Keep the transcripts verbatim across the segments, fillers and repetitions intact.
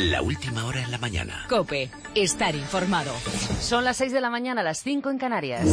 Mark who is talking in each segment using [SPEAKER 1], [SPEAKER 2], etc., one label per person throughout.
[SPEAKER 1] La última hora en la mañana.
[SPEAKER 2] COPE. Estar informado.
[SPEAKER 3] Son las seis de la mañana, las cinco en Canarias.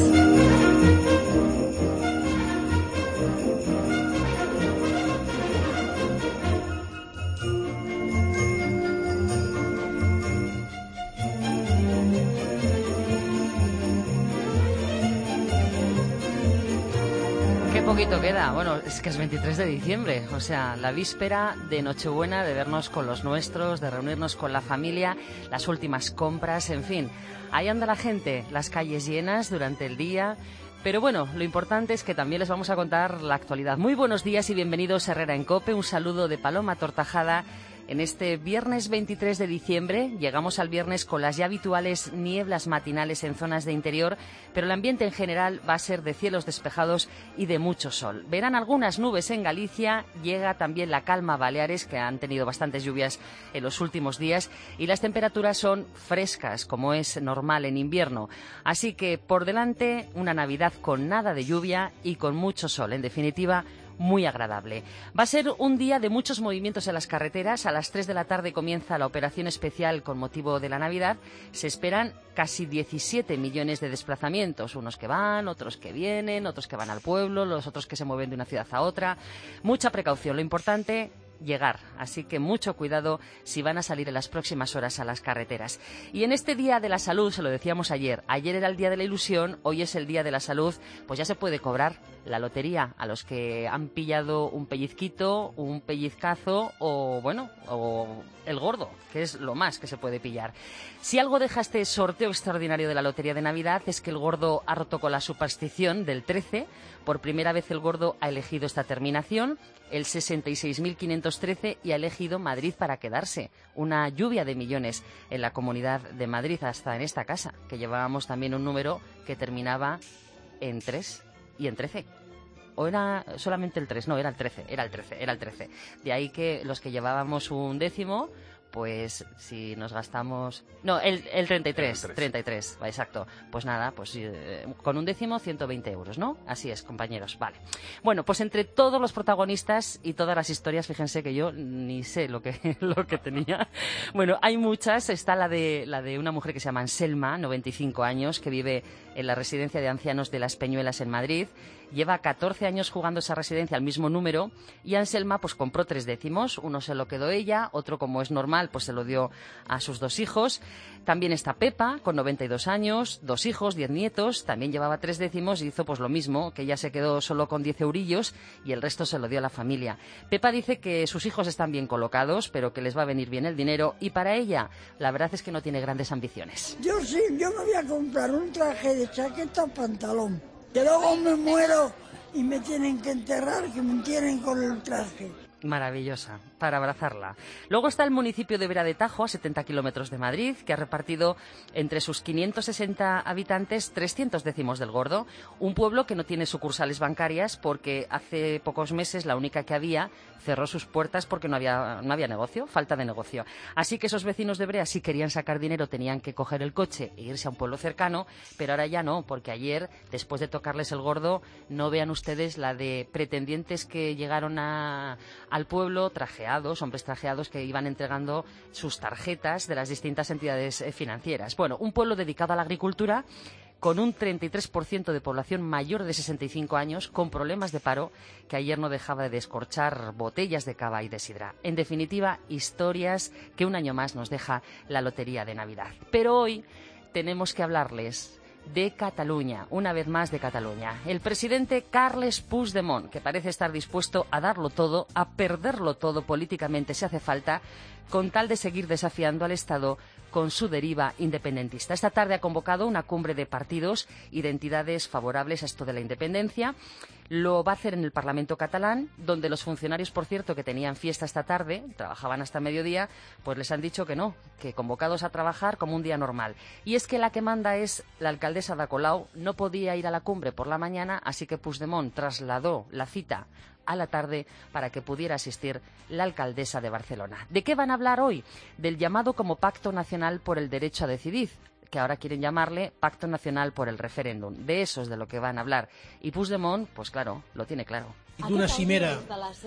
[SPEAKER 3] Poquito queda, bueno, es que es veintitrés de diciembre, o sea, la víspera de Nochebuena, de vernos con los nuestros, de reunirnos con la familia, las últimas compras, en fin, ahí anda la gente, las calles llenas durante el día. Pero bueno, lo importante es que también les vamos a contar la actualidad. Muy buenos días y bienvenidos a Herrera en COPE, un saludo de Paloma Tortajada. En este viernes veintitrés de diciembre, llegamos al viernes con las ya habituales nieblas matinales en zonas de interior, pero el ambiente en general va a ser de cielos despejados y de mucho sol. Verán algunas nubes en Galicia, llega también la calma a Baleares, que han tenido bastantes lluvias en los últimos días, y las temperaturas son frescas, como es normal en invierno. Así que por delante, una Navidad con nada de lluvia y con mucho sol. En definitiva, muy agradable. Va a ser un día de muchos movimientos en las carreteras. A las tres de la tarde comienza la operación especial con motivo de la Navidad. Se esperan casi diecisiete millones de desplazamientos. Unos que van, otros que vienen, otros que van al pueblo, los otros que se mueven de una ciudad a otra. Mucha precaución. Lo importante, llegar, así que mucho cuidado si van a salir en las próximas horas a las carreteras. Y en este Día de la Salud, se lo decíamos ayer, ayer era el Día de la Ilusión, hoy es el Día de la Salud, pues ya se puede cobrar la lotería a los que han pillado un pellizquito, un pellizcazo o, bueno, o el gordo, que es lo más que se puede pillar. Si algo deja este sorteo extraordinario de la Lotería de Navidad es que el gordo ha roto con la superstición del trece. Por primera vez el gordo ha elegido esta terminación, el sesenta y seis mil quinientos trece, y ha elegido Madrid para quedarse. Una lluvia de millones en la Comunidad de Madrid, hasta en esta casa, que llevábamos también un número que terminaba en tres y en trece. ¿O era solamente el tres? No, era el trece, era el trece, era el trece. De ahí que los que llevábamos un décimo, pues si nos gastamos... No, el, el treinta y tres, el treinta y tres, exacto. Pues nada, pues eh, con un décimo, ciento veinte euros, ¿no? Así es, compañeros, vale. Bueno, pues entre todos los protagonistas y todas las historias, fíjense que yo ni sé lo que, lo que tenía. Bueno, hay muchas. Está la de, la de una mujer que se llama Anselma, noventa y cinco años, que vive en la residencia de ancianos de Las Peñuelas en Madrid. Lleva catorce años jugando esa residencia al mismo número, y Anselma pues compró tres décimos. Uno se lo quedó ella, otro, como es normal, pues se lo dio a sus dos hijos. También está Pepa, con noventa y dos años, dos hijos, diez nietos, también llevaba tres décimos y hizo pues lo mismo, que ella se quedó solo con diez eurillos y el resto se lo dio a la familia. Pepa dice que sus hijos están bien colocados, pero que les va a venir bien el dinero, y para ella la verdad es que no tiene grandes ambiciones.
[SPEAKER 4] Yo sí, yo me voy a comprar un traje de chaqueta o pantalón, que luego me muero y me tienen que enterrar, que me entierren con el traje.
[SPEAKER 3] Maravillosa, para abrazarla. Luego está el municipio de Vera de Tajo, a setenta kilómetros de Madrid, que ha repartido entre sus quinientos sesenta habitantes trescientos décimos del gordo. Un pueblo que no tiene sucursales bancarias porque hace pocos meses la única que había cerró sus puertas porque no había, no había negocio, falta de negocio. Así que esos vecinos de Brea, si querían sacar dinero, tenían que coger el coche e irse a un pueblo cercano, pero ahora ya no, porque ayer, después de tocarles el gordo, no vean ustedes la de pretendientes que llegaron a al pueblo trajeados, hombres trajeados que iban entregando sus tarjetas de las distintas entidades financieras. Bueno, un pueblo dedicado a la agricultura, con un treinta y tres por ciento de población mayor de sesenta y cinco años, con problemas de paro, que ayer no dejaba de descorchar botellas de cava y de sidra. En definitiva, historias que un año más nos deja la Lotería de Navidad. Pero hoy tenemos que hablarles de Cataluña, una vez más de Cataluña. El presidente Carles Puigdemont, que parece estar dispuesto a darlo todo, a perderlo todo políticamente si hace falta, con tal de seguir desafiando al Estado con su deriva independentista. Esta tarde ha convocado una cumbre de partidos y de entidades favorables a esto de la independencia. Lo va a hacer en el Parlamento catalán, donde los funcionarios, por cierto, que tenían fiesta esta tarde, trabajaban hasta mediodía, pues les han dicho que no, que convocados a trabajar como un día normal. Y es que la que manda es la alcaldesa de Colau, no podía ir a la cumbre por la mañana, así que Puigdemont trasladó la cita a la tarde para que pudiera asistir la alcaldesa de Barcelona. ¿De qué van a hablar hoy? Del llamado como Pacto Nacional por el Derecho a Decidir, que ahora quieren llamarle Pacto Nacional por el Referéndum. De eso es de lo que van a hablar. Y Puigdemont, pues claro, lo tiene claro.
[SPEAKER 5] Una cimera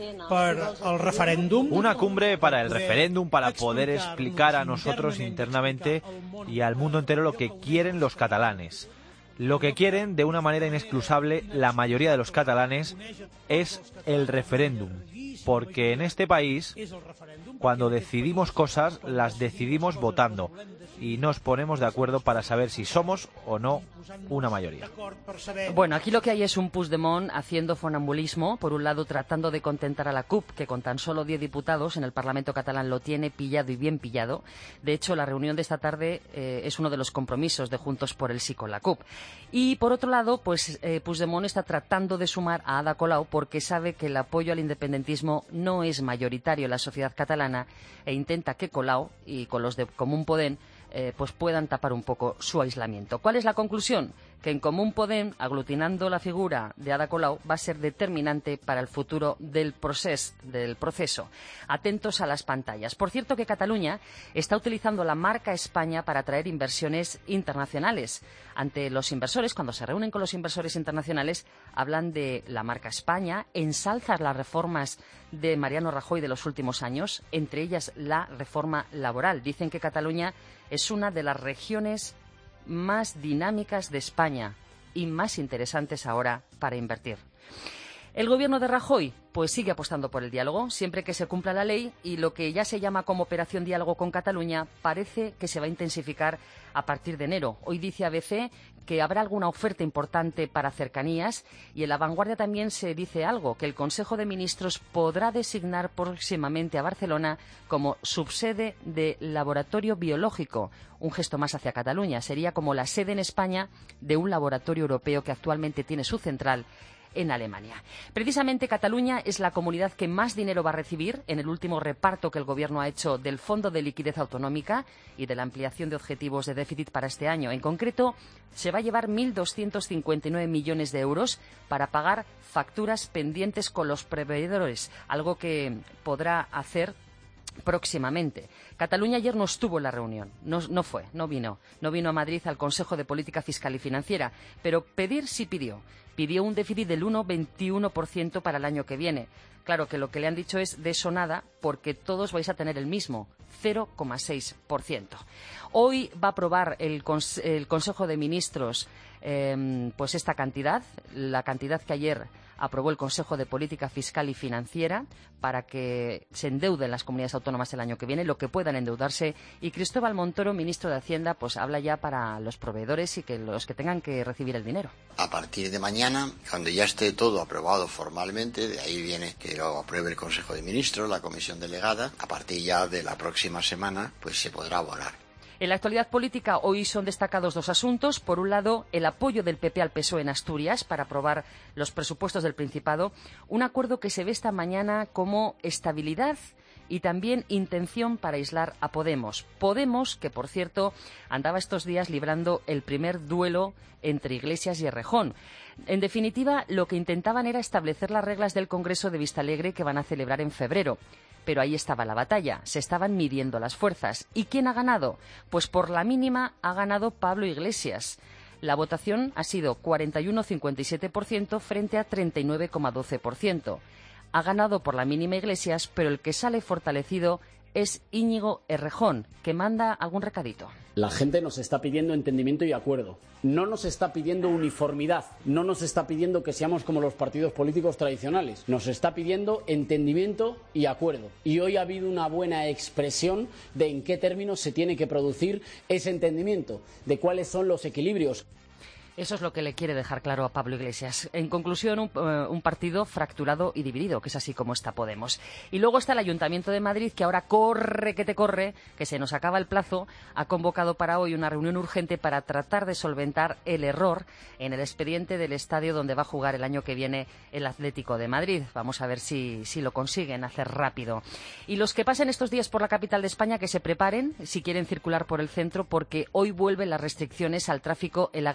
[SPEAKER 5] para el referéndum.
[SPEAKER 6] Una cumbre para el referéndum, para poder explicar a nosotros internamente y al mundo entero lo que quieren los catalanes. Lo que quieren, de una manera inexcusable, la mayoría de los catalanes, es el referéndum. Porque en este país, cuando decidimos cosas, las decidimos votando. Y nos ponemos de acuerdo para saber si somos o no una mayoría.
[SPEAKER 3] Bueno, aquí lo que hay es un Puigdemont haciendo funambulismo, por un lado tratando de contentar a la C U P, que con tan solo diez diputados en el Parlamento catalán lo tiene pillado y bien pillado. De hecho, la reunión de esta tarde eh, es uno de los compromisos de Juntos por el Sí con la C U P. Y por otro lado, pues eh, Puigdemont está tratando de sumar a Ada Colau porque sabe que el apoyo al independentismo no es mayoritario en la sociedad catalana e intenta que Colau y con los de Común Podem Eh, pues puedan tapar un poco su aislamiento. ¿Cuál es la conclusión? Que en Común Podem, aglutinando la figura de Ada Colau, va a ser determinante para el futuro del, proces, del proceso. Atentos a las pantallas. Por cierto que Cataluña está utilizando la marca España para atraer inversiones internacionales. Ante los inversores, cuando se reúnen con los inversores internacionales, hablan de la marca España, ensalzan las reformas de Mariano Rajoy de los últimos años, entre ellas la reforma laboral. Dicen que Cataluña es una de las regiones más dinámicas de España y más interesantes ahora para invertir. El gobierno de Rajoy pues sigue apostando por el diálogo, siempre que se cumpla la ley, y lo que ya se llama como Operación Diálogo con Cataluña parece que se va a intensificar a partir de enero. Hoy dice A B C que habrá alguna oferta importante para cercanías, y en La Vanguardia también se dice algo, que el Consejo de Ministros podrá designar próximamente a Barcelona como subsede de laboratorio biológico, un gesto más hacia Cataluña. Sería como la sede en España de un laboratorio europeo que actualmente tiene su central en Alemania. Precisamente Cataluña es la comunidad que más dinero va a recibir en el último reparto que el Gobierno ha hecho del Fondo de Liquidez Autonómica y de la ampliación de objetivos de déficit para este año. En concreto, se va a llevar mil doscientos cincuenta y nueve millones de euros para pagar facturas pendientes con los proveedores, algo que podrá hacer próximamente. Cataluña ayer no estuvo en la reunión, no, no fue, no vino, no vino a Madrid al Consejo de Política Fiscal y Financiera, pero pedir sí pidió. Pidió un déficit del uno coma veintiuno por ciento para el año que viene. Claro que lo que le han dicho es de eso nada, porque todos vais a tener el mismo, cero coma seis por ciento. Hoy va a aprobar el, cons el Consejo de Ministros eh, pues esta cantidad, la cantidad que ayer aprobó el Consejo de Política Fiscal y Financiera para que se endeuden las comunidades autónomas el año que viene, lo que puedan endeudarse. Y Cristóbal Montoro, ministro de Hacienda, pues habla ya para los proveedores y que los que tengan que recibir el dinero.
[SPEAKER 7] A partir de mañana, cuando ya esté todo aprobado formalmente, de ahí viene que lo apruebe el Consejo de Ministros, la Comisión Delegada, a partir ya de la próxima semana, pues se podrá abonar.
[SPEAKER 3] En la actualidad política hoy son destacados dos asuntos. Por un lado, el apoyo del P P al P S O E en Asturias para aprobar los presupuestos del Principado, un acuerdo que se ve esta mañana como estabilidad y también intención para aislar a Podemos. Podemos, que por cierto andaba estos días librando el primer duelo entre Iglesias y Errejón. En definitiva, lo que intentaban era establecer las reglas del Congreso de Vistalegre que van a celebrar en febrero. Pero ahí estaba la batalla, se estaban midiendo las fuerzas. ¿Y quién ha ganado? Pues por la mínima ha ganado Pablo Iglesias. La votación ha sido cuarenta y uno coma cincuenta y siete por ciento frente a treinta y nueve coma doce por ciento. Ha ganado por la mínima Iglesias, pero el que sale fortalecido es Íñigo Errejón, que manda algún recadito.
[SPEAKER 8] La gente nos está pidiendo entendimiento y acuerdo. No nos está pidiendo uniformidad, no nos está pidiendo que seamos como los partidos políticos tradicionales. Nos está pidiendo entendimiento y acuerdo. Y hoy ha habido una buena expresión de en qué términos se tiene que producir ese entendimiento, de cuáles son los equilibrios.
[SPEAKER 3] Eso es lo que le quiere dejar claro a Pablo Iglesias. En conclusión, un, uh, un partido fracturado y dividido, que es así como está Podemos. Y luego está el Ayuntamiento de Madrid, que ahora corre que te corre, que se nos acaba el plazo, ha convocado para hoy una reunión urgente para tratar de solventar el error en el expediente del estadio donde va a jugar el año que viene el Atlético de Madrid. Vamos a ver si, si lo consiguen hacer rápido. Y los que pasen estos días por la capital de España, que se preparen si quieren circular por el centro, porque hoy vuelven las restricciones al tráfico en la Gran Vía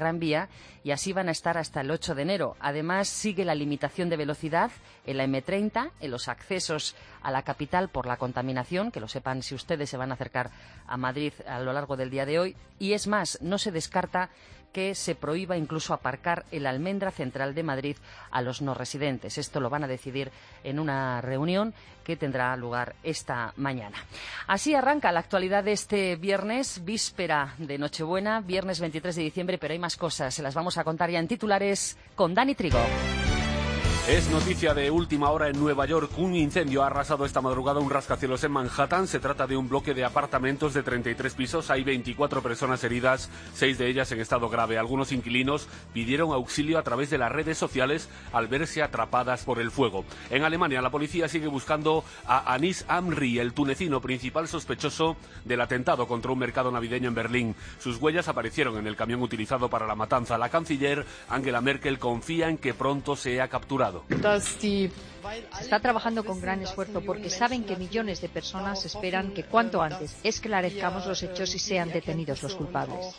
[SPEAKER 3] treinta y así van a estar hasta el ocho de enero. Además, sigue la limitación de velocidad en la eme treinta, en los accesos a la capital por la contaminación, que lo sepan si ustedes se van a acercar a Madrid a lo largo del día de hoy. Y es más, no se descarta que se prohíba incluso aparcar en la Almendra Central de Madrid a los no residentes. Esto lo van a decidir en una reunión que tendrá lugar esta mañana. Así arranca la actualidad de este viernes, víspera de Nochebuena, viernes veintitrés de diciembre, pero hay más cosas. Se las vamos a contar ya en titulares con Dani Trigo.
[SPEAKER 9] Es noticia de última hora en Nueva York. Un incendio ha arrasado esta madrugada un rascacielos en Manhattan. Se trata de un bloque de apartamentos de treinta y tres pisos. Hay veinticuatro personas heridas, seis de ellas en estado grave. Algunos inquilinos pidieron auxilio a través de las redes sociales al verse atrapadas por el fuego. En Alemania, la policía sigue buscando a Anis Amri, el tunecino principal sospechoso del atentado contra un mercado navideño en Berlín. Sus huellas aparecieron en el camión utilizado para la matanza. La canciller Angela Merkel confía en que pronto sea capturado.
[SPEAKER 10] Está trabajando con gran esfuerzo porque saben que millones de personas esperan que cuanto antes esclarezcamos los hechos y sean detenidos los culpables.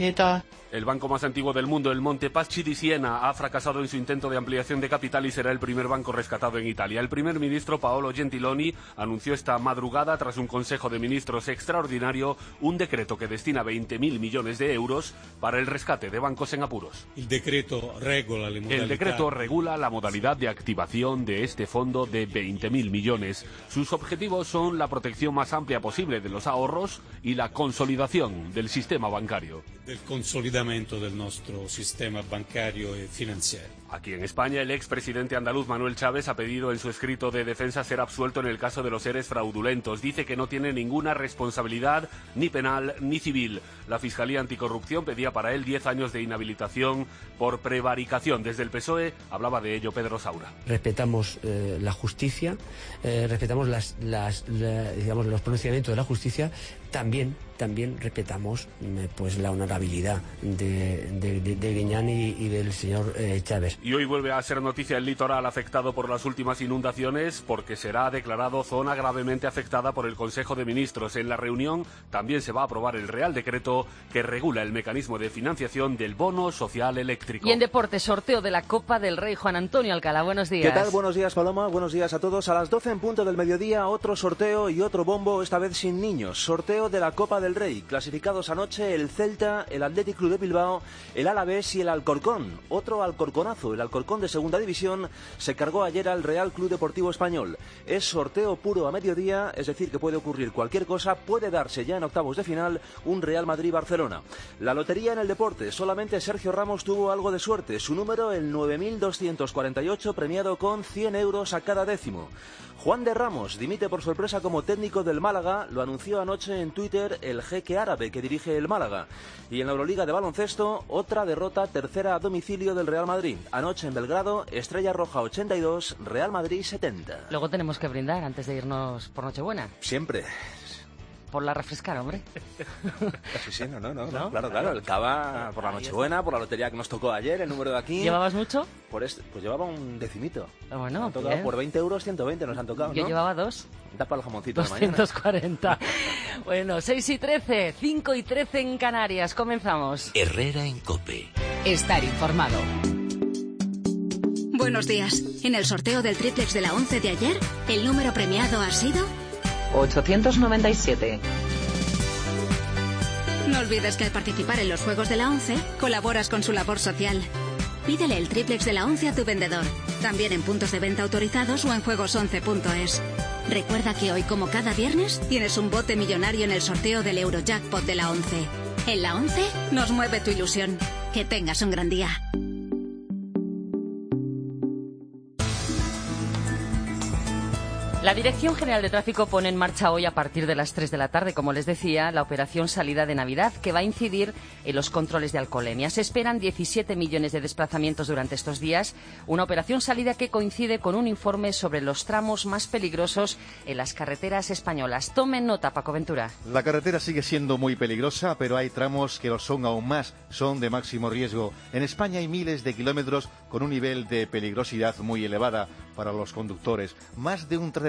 [SPEAKER 9] El banco más antiguo del mundo, el Monte Paschi di Siena, ha fracasado en su intento de ampliación de capital y será el primer banco rescatado en Italia. El primer ministro Paolo Gentiloni anunció esta madrugada, tras un consejo de ministros extraordinario, un decreto que destina veinte mil millones de euros para el rescate de bancos en apuros.
[SPEAKER 11] El decreto regula,
[SPEAKER 9] el decreto regula la modalidad de activación de este fondo de veinte mil millones. Sus objetivos son la protección más amplia posible de los ahorros y la consolidación del sistema bancario.
[SPEAKER 11] Del consolidamento del nuestro sistema bancario y financiero.
[SPEAKER 9] Aquí en España, el expresidente andaluz Manuel Chávez ha pedido en su escrito de defensa ser absuelto en el caso de los eres fraudulentos. Dice que no tiene ninguna responsabilidad, ni penal ni civil. La Fiscalía Anticorrupción pedía para él diez años de inhabilitación por prevaricación. Desde el P S O E hablaba de ello Pedro Saura.
[SPEAKER 12] Respetamos eh, la justicia, eh, respetamos las, las, la, digamos, los pronunciamientos de la justicia, también también respetamos eh, pues la honorabilidad de, de, de, de Griñán y, y del señor eh, Chávez.
[SPEAKER 9] Y hoy vuelve a ser noticia el litoral afectado por las últimas inundaciones, porque será declarado zona gravemente afectada por el Consejo de Ministros. En la reunión también se va a aprobar el Real Decreto que regula el mecanismo de financiación del bono social eléctrico.
[SPEAKER 3] Y en deporte, sorteo de la Copa del Rey. Juan Antonio Alcalá, buenos días.
[SPEAKER 13] ¿Qué tal? Buenos días, Paloma. Buenos días a todos. A las doce en punto del mediodía, otro sorteo y otro bombo, esta vez sin niños. Sorteo de la Copa del Rey. Clasificados anoche el Celta, el Athletic Club de Bilbao, el Alavés y el Alcorcón. Otro Alcorconazo, el Alcorcón de Segunda División, se cargó ayer al Real Club Deportivo Español. Es sorteo puro a mediodía, es decir, que puede ocurrir cualquier cosa. Puede darse ya en octavos de final un Real Madrid-Barcelona. La lotería en el deporte. Solamente Sergio Ramos tuvo algo de suerte. Su número, el nueve mil doscientos cuarenta y ocho, premiado con cien euros a cada décimo. Juan de Ramos dimite por sorpresa como técnico del Málaga. Lo anunció anoche en Twitter el jeque árabe que dirige el Málaga. Y en la Euroliga de baloncesto, otra derrota, tercera a domicilio del Real Madrid. Anoche en Belgrado, Estrella Roja ochenta y dos, Real Madrid setenta.
[SPEAKER 3] Luego tenemos que brindar antes de irnos por Nochebuena.
[SPEAKER 13] Siempre.
[SPEAKER 3] Por la refrescar, hombre.
[SPEAKER 13] Sí, sí, no, no, no, no. Claro, claro, el cava por la Nochebuena, por la lotería que nos tocó ayer, el número de aquí.
[SPEAKER 3] ¿Llevabas mucho?
[SPEAKER 13] Por este, pues llevaba un decimito.
[SPEAKER 3] Ah, bueno,
[SPEAKER 13] nos han tocado
[SPEAKER 3] bien.
[SPEAKER 13] Por veinte euros, ciento veinte nos han tocado,
[SPEAKER 3] Yo
[SPEAKER 13] ¿no?
[SPEAKER 3] llevaba dos.
[SPEAKER 13] Da para el jamoncito
[SPEAKER 3] doscientos cuarenta.
[SPEAKER 13] de mañana.
[SPEAKER 3] Bueno, seis y trece, cinco y trece en Canarias. Comenzamos.
[SPEAKER 1] Herrera en COPE.
[SPEAKER 2] Estar informado.
[SPEAKER 14] Buenos días. En el sorteo del triplex de la once de ayer, el número premiado ha sido
[SPEAKER 3] ochocientos noventa y siete.
[SPEAKER 14] No olvides que al participar en los Juegos de la once, colaboras con su labor social. Pídele el triplex de la once a tu vendedor, también en puntos de venta autorizados o en juegos once punto es. Recuerda que hoy, como cada viernes, tienes un bote millonario en el sorteo del Eurojackpot de la once. En la once nos mueve tu ilusión. Que tengas un gran día.
[SPEAKER 3] La Dirección General de Tráfico pone en marcha hoy a partir de las tres de la tarde, como les decía, la operación Salida de Navidad, que va a incidir en los controles de alcoholemia. Se esperan diecisiete millones de desplazamientos durante estos días, una operación salida que coincide con un informe sobre los tramos más peligrosos en las carreteras españolas. Tomen nota, Paco Ventura.
[SPEAKER 15] La carretera sigue siendo muy peligrosa, pero hay tramos que lo son aún más, son de máximo riesgo. En España hay miles de kilómetros con un nivel de peligrosidad muy elevada para los conductores. Más de un trece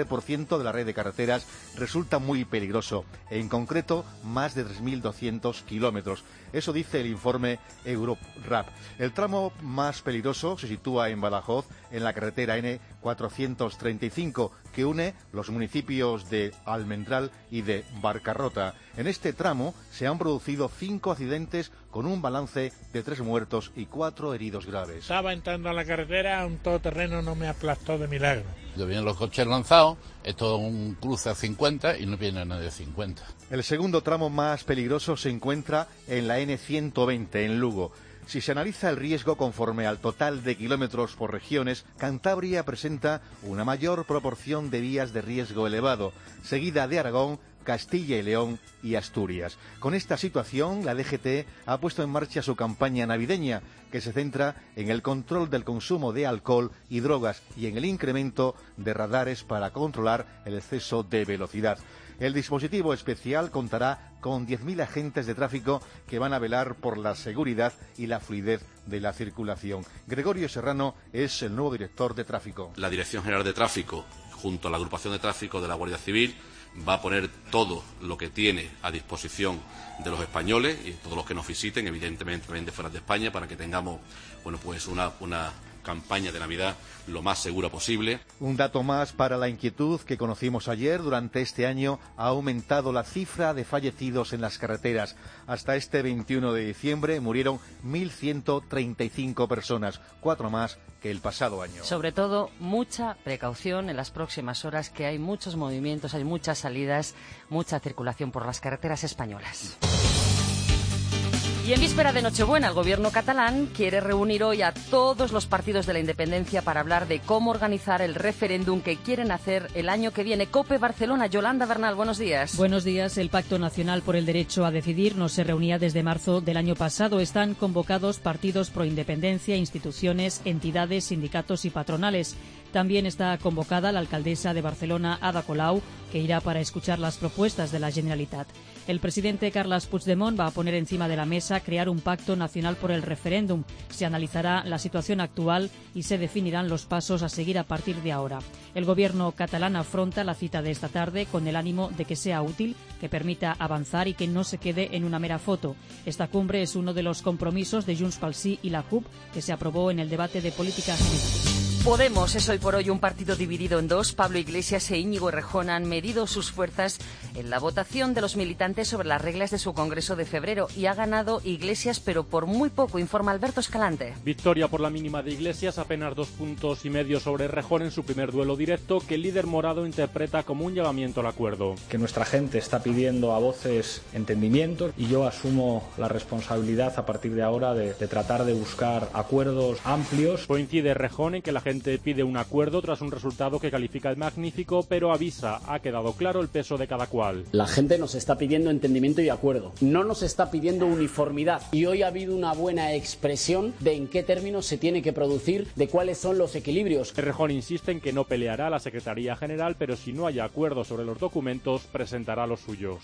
[SPEAKER 15] por ciento de la red de carreteras resulta muy peligroso, en concreto más de tres mil doscientos kilómetros. Eso dice el informe Eurorap. El tramo más peligroso se sitúa en Badajoz, en la carretera N cuatrocientos treinta y cinco, que une los municipios de Almendral y de Barcarrota. En este tramo se han producido cinco accidentes con un balance de tres muertos y cuatro heridos graves.
[SPEAKER 5] Estaba entrando a la carretera, un todoterreno no me aplastó de milagro.
[SPEAKER 16] Ya vienen los coches lanzados, esto es un cruce a cincuenta y no viene nadie a cincuenta.
[SPEAKER 15] El segundo tramo más peligroso se encuentra en la N ciento veinte, en Lugo. Si se analiza el riesgo conforme al total de kilómetros por regiones, Cantabria presenta una mayor proporción de vías de riesgo elevado, seguida de Aragón, Castilla y León y Asturias. Con esta situación, la D G T ha puesto en marcha su campaña navideña, que se centra en el control del consumo de alcohol y drogas y en el incremento de radares para controlar el exceso de velocidad. El dispositivo especial contará con diez mil agentes de tráfico que van a velar por la seguridad y la fluidez de la circulación. Gregorio Serrano es el nuevo director de tráfico.
[SPEAKER 9] La Dirección General de Tráfico, junto a la Agrupación de Tráfico de la Guardia Civil, va a poner todo lo que tiene a disposición de los españoles y todos los que nos visiten, evidentemente también de fuera de España, para que tengamos, bueno, pues una, una campaña de Navidad lo más segura posible.
[SPEAKER 15] Un dato más para la inquietud que conocimos ayer. Durante este año ha aumentado la cifra de fallecidos en las carreteras. Hasta este veintiuno de diciembre murieron mil ciento treinta y cinco personas, cuatro más que el pasado año.
[SPEAKER 3] Sobre todo, mucha precaución en las próximas horas, que hay muchos movimientos, hay muchas salidas, mucha circulación por las carreteras españolas. Y en víspera de Nochebuena, el gobierno catalán quiere reunir hoy a todos los partidos de la independencia para hablar de cómo organizar el referéndum que quieren hacer el año que viene. COPE Barcelona, Yolanda Bernal, buenos días.
[SPEAKER 17] Buenos días. El Pacto Nacional por el Derecho a Decidir no se reunía desde marzo del año pasado. Están convocados partidos pro independencia, instituciones, entidades, sindicatos y patronales. También está convocada la alcaldesa de Barcelona, Ada Colau, que irá para escuchar las propuestas de la Generalitat. El presidente Carles Puigdemont va a poner encima de la mesa crear un pacto nacional por el referéndum. Se analizará la situación actual y se definirán los pasos a seguir a partir de ahora. El gobierno catalán afronta la cita de esta tarde con el ánimo de que sea útil, que permita avanzar y que no se quede en una mera foto. Esta cumbre es uno de los compromisos de Junts pel Sí y la C U P, que se aprobó en el debate de política general.
[SPEAKER 3] Podemos es hoy por hoy un partido dividido en dos. Pablo Iglesias e Íñigo Errejón han medido sus fuerzas en la votación de los militantes sobre las reglas de su congreso de febrero y ha ganado Iglesias, pero por muy poco, informa Alberto Escalante.
[SPEAKER 18] Victoria por la mínima de Iglesias, apenas dos puntos y medio sobre Errejón en su primer duelo directo, que el líder morado interpreta como un llamamiento al acuerdo.
[SPEAKER 19] Que nuestra gente está pidiendo a voces entendimiento y yo asumo la responsabilidad a partir de ahora de, de tratar de buscar acuerdos amplios.
[SPEAKER 18] Coincide Errejón en que la gente pide un acuerdo tras un resultado que califica de magnífico, pero avisa, ha quedado claro el peso de cada cual.
[SPEAKER 8] La gente nos está pidiendo entendimiento y acuerdo, no nos está pidiendo uniformidad, y hoy ha habido una buena expresión de en qué términos se tiene que producir, de cuáles son los equilibrios.
[SPEAKER 18] Errejón insiste en que no peleará a la Secretaría General, pero si no hay acuerdo sobre los documentos, presentará los suyos.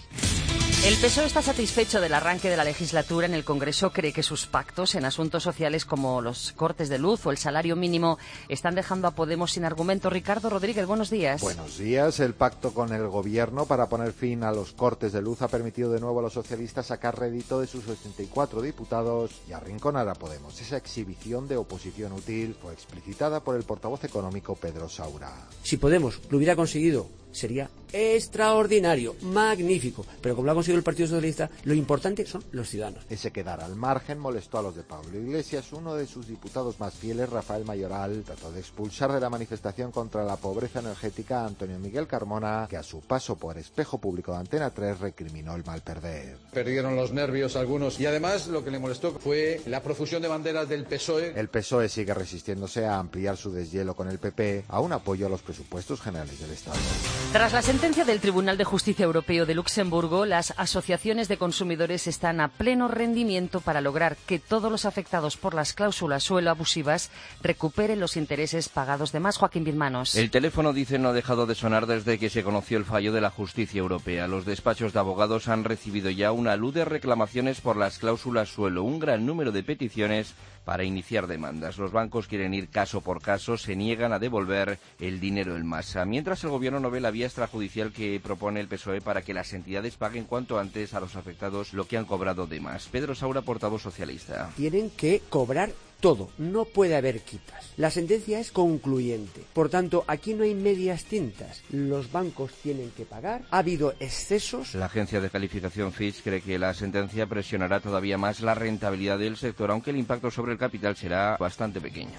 [SPEAKER 3] El P S O E está satisfecho del arranque de la legislatura en el Congreso. Cree que sus pactos en asuntos sociales como los cortes de luz o el salario mínimo están dejando a Podemos sin argumento. Ricardo Rodríguez, buenos días.
[SPEAKER 20] Buenos días. El pacto con el Gobierno para poner fin a los cortes de luz ha permitido de nuevo a los socialistas sacar rédito de sus ochenta y cuatro diputados y arrinconar a Podemos. Esa exhibición de oposición útil fue explicitada por el portavoz económico Pedro Saura.
[SPEAKER 12] Si Podemos lo hubiera conseguido, sería extraordinario, magnífico. Pero como lo ha conseguido el Partido Socialista, lo importante son los ciudadanos.
[SPEAKER 20] Ese quedar al margen molestó a los de Pablo Iglesias. Uno de sus diputados más fieles, Rafael Mayoral, trató de expulsar de la manifestación contra la pobreza energética a Antonio Miguel Carmona, que a su paso por Espejo Público de Antena tres recriminó el mal perder.
[SPEAKER 21] Perdieron los nervios algunos y además lo que le molestó fue la profusión de banderas del P S O E.
[SPEAKER 20] El P S O E sigue resistiéndose a ampliar su deshielo con el P P a un apoyo a los presupuestos generales del Estado.
[SPEAKER 3] Tras la sentencia del Tribunal de Justicia Europeo de Luxemburgo, las asociaciones de consumidores están a pleno rendimiento para lograr que todos los afectados por las cláusulas suelo abusivas recuperen los intereses pagados de más. Joaquín Birmanos.
[SPEAKER 22] El teléfono, dice, no ha dejado de sonar desde que se conoció el fallo de la justicia europea. Los despachos de abogados han recibido ya una luz de reclamaciones por las cláusulas suelo, un gran número de peticiones para iniciar demandas. Los bancos quieren ir caso por caso, se niegan a devolver el dinero en masa. Mientras el Gobierno no ve la vía extrajudicial que propone el P S O E para que las entidades paguen cuanto antes a los afectados lo que han cobrado de más. Pedro Saura, portavoz socialista.
[SPEAKER 12] Tienen que cobrar todo, no puede haber quitas. La sentencia es concluyente. Por tanto, aquí no hay medias tintas. Los bancos tienen que pagar. Ha habido excesos.
[SPEAKER 22] La agencia de calificación Fitch cree que la sentencia presionará todavía más la rentabilidad del sector, aunque el impacto sobre el capital será bastante pequeño.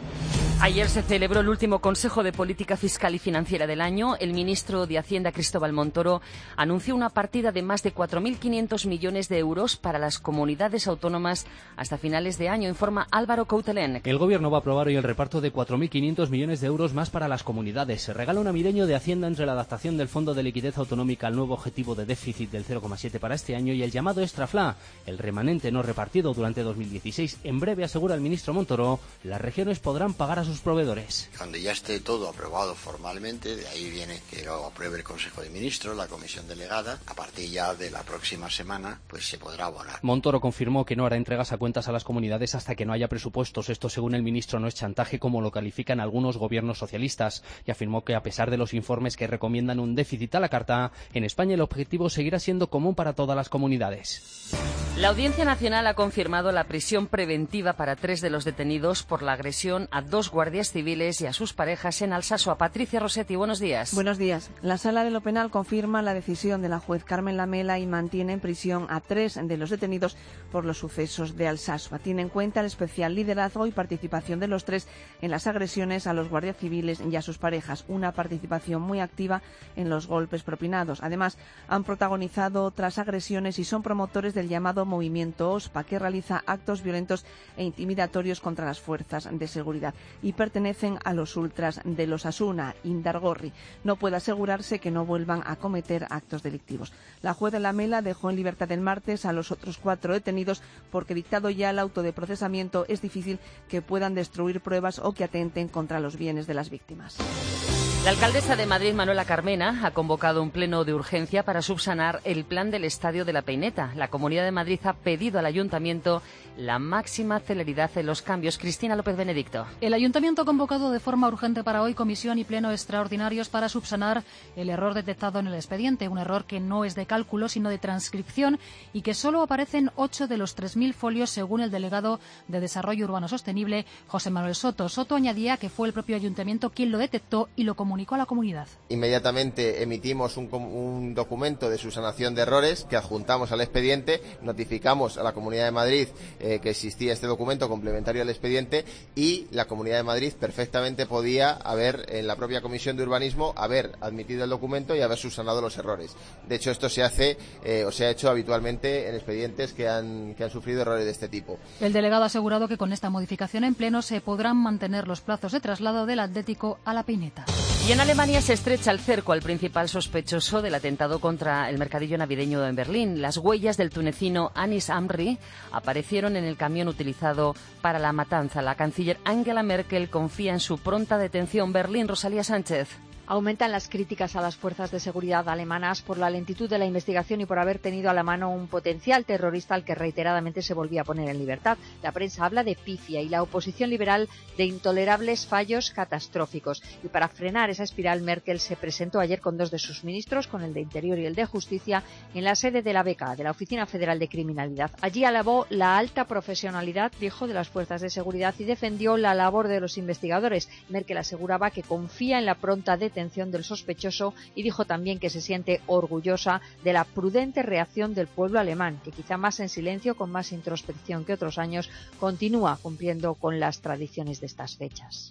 [SPEAKER 3] Ayer se celebró el último Consejo de Política Fiscal y Financiera del año. El ministro de Hacienda, Cristóbal Montoro, anunció una partida de más de cuatro mil quinientos millones de euros para las comunidades autónomas hasta finales de año, informa Álvaro Coutelén.
[SPEAKER 4] El Gobierno va a aprobar hoy el reparto de cuatro mil quinientos millones de euros más para las comunidades. Se regala un navideño de Hacienda entre la adaptación del Fondo de Liquidez Autonómica al nuevo objetivo de déficit del cero coma siete para este año y el llamado extrafla, el remanente no repartido durante dos mil dieciséis. En breve, asegura el ministro Montoro, las regiones podrán pagar a sus proveedores.
[SPEAKER 7] Cuando ya esté todo aprobado formalmente, de ahí viene que lo apruebe el Consejo de Ministros, la Comisión Delegada, a partir ya de la próxima semana, pues se podrá abonar.
[SPEAKER 4] Montoro confirmó que no hará entregas a cuentas a las comunidades hasta que no haya presupuestos. Esto, según el ministro, no es chantaje como lo califican algunos gobiernos socialistas, y afirmó que a pesar de los informes que recomiendan un déficit a la carta, en España el objetivo seguirá siendo común para todas las comunidades.
[SPEAKER 3] La Audiencia Nacional ha confirmado la prisión preventiva para tres de los detenidos por la agresión a dos guardias civiles y a sus parejas en Alsasua. Patricia Rossetti, buenos días.
[SPEAKER 6] Buenos días. La Sala de lo Penal confirma la decisión de la juez Carmen Lamela y mantiene en prisión a tres de los detenidos por los sucesos de Alsasua. Tiene en cuenta el especial liderazgo y participación de los tres en las agresiones a los guardias civiles y a sus parejas, una participación muy activa en los golpes propinados. Además, han protagonizado otras agresiones y son promotores del llamado movimiento OSPA, que realiza actos violentos e intimidatorios contra las fuerzas de seguridad, y pertenecen a los ultras de los Asuna. Indargorri no puede asegurarse que no vuelvan a cometer actos delictivos. La juez Lamela dejó en libertad el martes a los otros cuatro detenidos porque, dictado ya el auto de procesamiento, es difícil que puedan destruir pruebas o que atenten contra los bienes de las víctimas.
[SPEAKER 3] La alcaldesa de Madrid, Manuela Carmena, ha convocado un pleno de urgencia para subsanar el plan del Estadio de la Peineta. La Comunidad de Madrid ha pedido al Ayuntamiento la máxima celeridad en los cambios. Cristina López Benedicto.
[SPEAKER 17] El Ayuntamiento ha convocado de forma urgente para hoy comisión y pleno extraordinarios para subsanar el error detectado en el expediente, un error que no es de cálculo sino de transcripción y que solo aparece en ocho de los tres mil folios, según el delegado de Desarrollo Urbano Sostenible, José Manuel Soto. Soto añadía que fue el propio Ayuntamiento quien lo detectó y lo comunicó a la comunidad.
[SPEAKER 23] Inmediatamente emitimos un, un documento de subsanación de errores que adjuntamos al expediente, notificamos a la Comunidad de Madrid eh, que existía este documento complementario al expediente y la Comunidad de Madrid perfectamente podía haber, en la propia Comisión de Urbanismo, haber admitido el documento y haber subsanado los errores. De hecho, esto se hace eh, o se ha hecho habitualmente en expedientes que han, que han sufrido errores de este tipo.
[SPEAKER 17] El delegado ha asegurado que con esta modificación en pleno se podrán mantener los plazos de traslado del Atlético a la Peineta.
[SPEAKER 3] Y en Alemania se estrecha el cerco al principal sospechoso del atentado contra el mercadillo navideño en Berlín. Las huellas del tunecino Anis Amri aparecieron en el camión utilizado para la matanza. La canciller Angela Merkel confía en su pronta detención. Berlín, Rosalía Sánchez.
[SPEAKER 10] Aumentan las críticas a las fuerzas de seguridad alemanas por la lentitud de la investigación y por haber tenido a la mano un potencial terrorista al que reiteradamente se volvía a poner en libertad. La prensa habla de pifia y la oposición liberal de intolerables fallos catastróficos. Y para frenar esa espiral, Merkel se presentó ayer con dos de sus ministros, con el de Interior y el de Justicia, en la sede de la B E C A, de la Oficina Federal de Criminalidad. Allí alabó la alta profesionalidad, dijo, de las fuerzas de seguridad y defendió la labor de los investigadores. Merkel aseguraba que confía en la pronta detención del sospechoso y dijo también que se siente orgullosa de la prudente reacción del pueblo alemán, que quizá más en silencio, con más introspección que otros años, continúa cumpliendo con las tradiciones de estas fechas.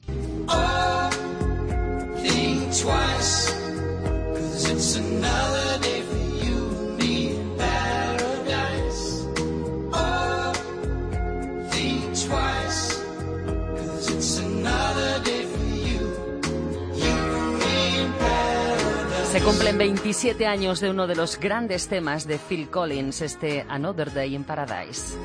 [SPEAKER 10] Oh, think twice, 'cause it's another day for you and me in paradise. Oh, think twice, 'cause it's another day for
[SPEAKER 3] Se cumplen veintisiete años de uno de los grandes temas de Phil Collins, este Another Day in Paradise.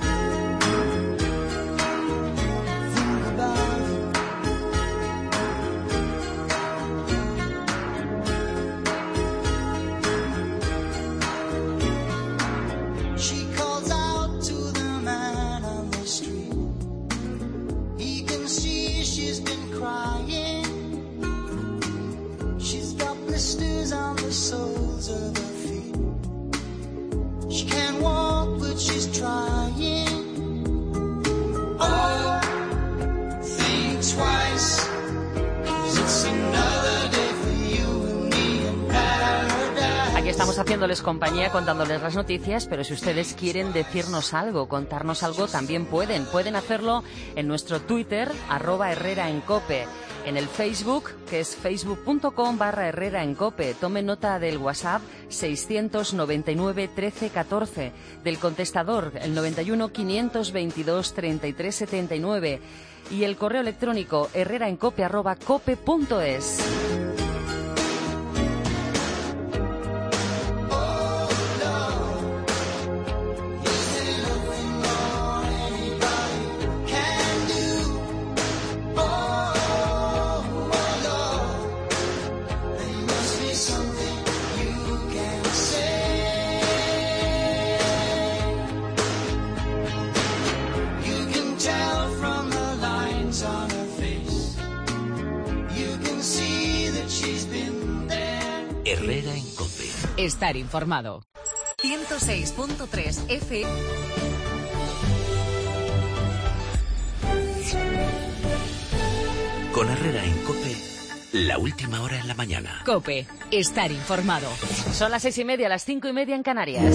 [SPEAKER 1] see she's been crying. She's got blisters on the soles of her feet. She can't walk, but she's trying. Oh, think twice, 'cause it's another day for you and me in paradise.
[SPEAKER 3] Aquí estamos haciéndoles compañía, contándoles las noticias, pero si ustedes quieren decirnos algo, contarnos algo, también pueden. Pueden hacerlo en nuestro Twitter, arroba Herrera en Cope. En el Facebook, que es facebook.com barra Herrera en Cope. Tomen nota del WhatsApp seiscientos noventa y nueve trece catorce, del contestador el noventa y uno quinientos veintidós treinta y tres setenta y nueve y el correo electrónico herreraencope arroba cope punto es.
[SPEAKER 2] Herrera en Cope. Estar informado. ciento seis punto tres F.
[SPEAKER 11] Con Herrera en Cope, la última hora en la mañana.
[SPEAKER 2] Cope. Estar informado.
[SPEAKER 3] Son las seis y media, las cinco y media en Canarias.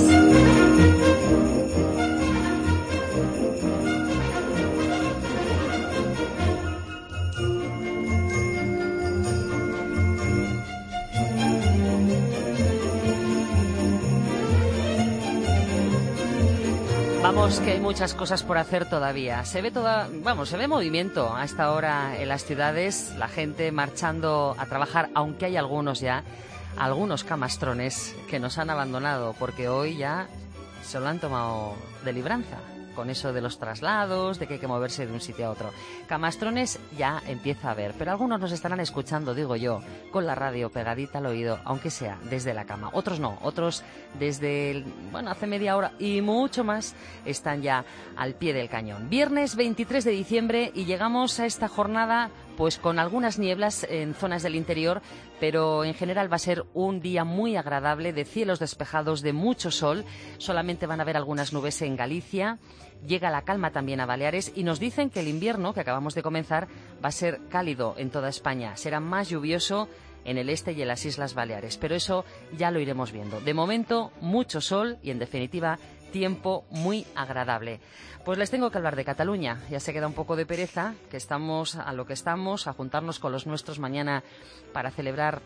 [SPEAKER 3] Vamos, que hay muchas cosas por hacer todavía. Se ve toda, vamos, se ve movimiento a esta hora en las ciudades, la gente marchando a trabajar, aunque hay algunos ya, algunos camastrones que nos han abandonado, porque hoy ya se lo han tomado de libranza, con eso de los traslados, de que hay que moverse de un sitio a otro. Camastrones ya empieza a haber, pero algunos nos estarán escuchando, digo yo, con la radio pegadita al oído, aunque sea desde la cama. Otros no, otros desde, el, bueno, hace media hora y mucho más están ya al pie del cañón. Viernes veintitrés de diciembre y llegamos a esta jornada pues con algunas nieblas en zonas del interior, pero en general va a ser un día muy agradable, de cielos despejados, de mucho sol. Solamente van a haber algunas nubes en Galicia. Llega la calma también a Baleares y nos dicen que el invierno, que acabamos de comenzar, va a ser cálido en toda España. Será más lluvioso en el este y en las Islas Baleares, pero eso ya lo iremos viendo. De momento, mucho sol y, en definitiva, tiempo muy agradable. Pues les tengo que hablar de Cataluña. Ya se queda un poco de pereza, que estamos a lo que estamos, a juntarnos con los nuestros mañana para celebrar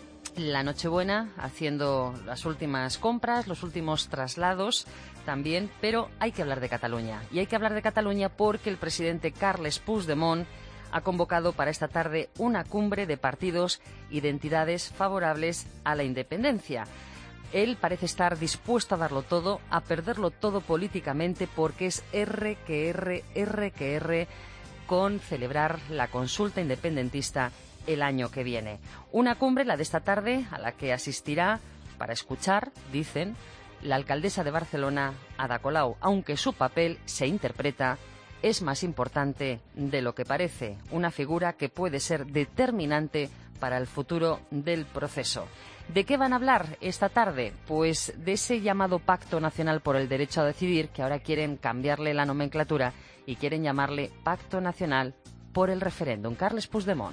[SPEAKER 3] la Nochebuena, haciendo las últimas compras, los últimos traslados también, pero hay que hablar de Cataluña. Y hay que hablar de Cataluña porque el presidente Carles Puigdemont ha convocado para esta tarde una cumbre de partidos y de entidades favorables a la independencia. Él parece estar dispuesto a darlo todo, a perderlo todo políticamente, porque es R que R, R que R con celebrar la consulta independentista el año que viene. Una cumbre, la de esta tarde, a la que asistirá para escuchar, dicen, la alcaldesa de Barcelona, Ada Colau, aunque su papel, se interpreta, es más importante de lo que parece, una figura que puede ser determinante para el futuro del proceso. ¿De qué van a hablar esta tarde? Pues de ese llamado Pacto Nacional por el Derecho a Decidir, que ahora quieren cambiarle la nomenclatura y quieren llamarle Pacto Nacional por el Referéndum. Carles Puigdemont.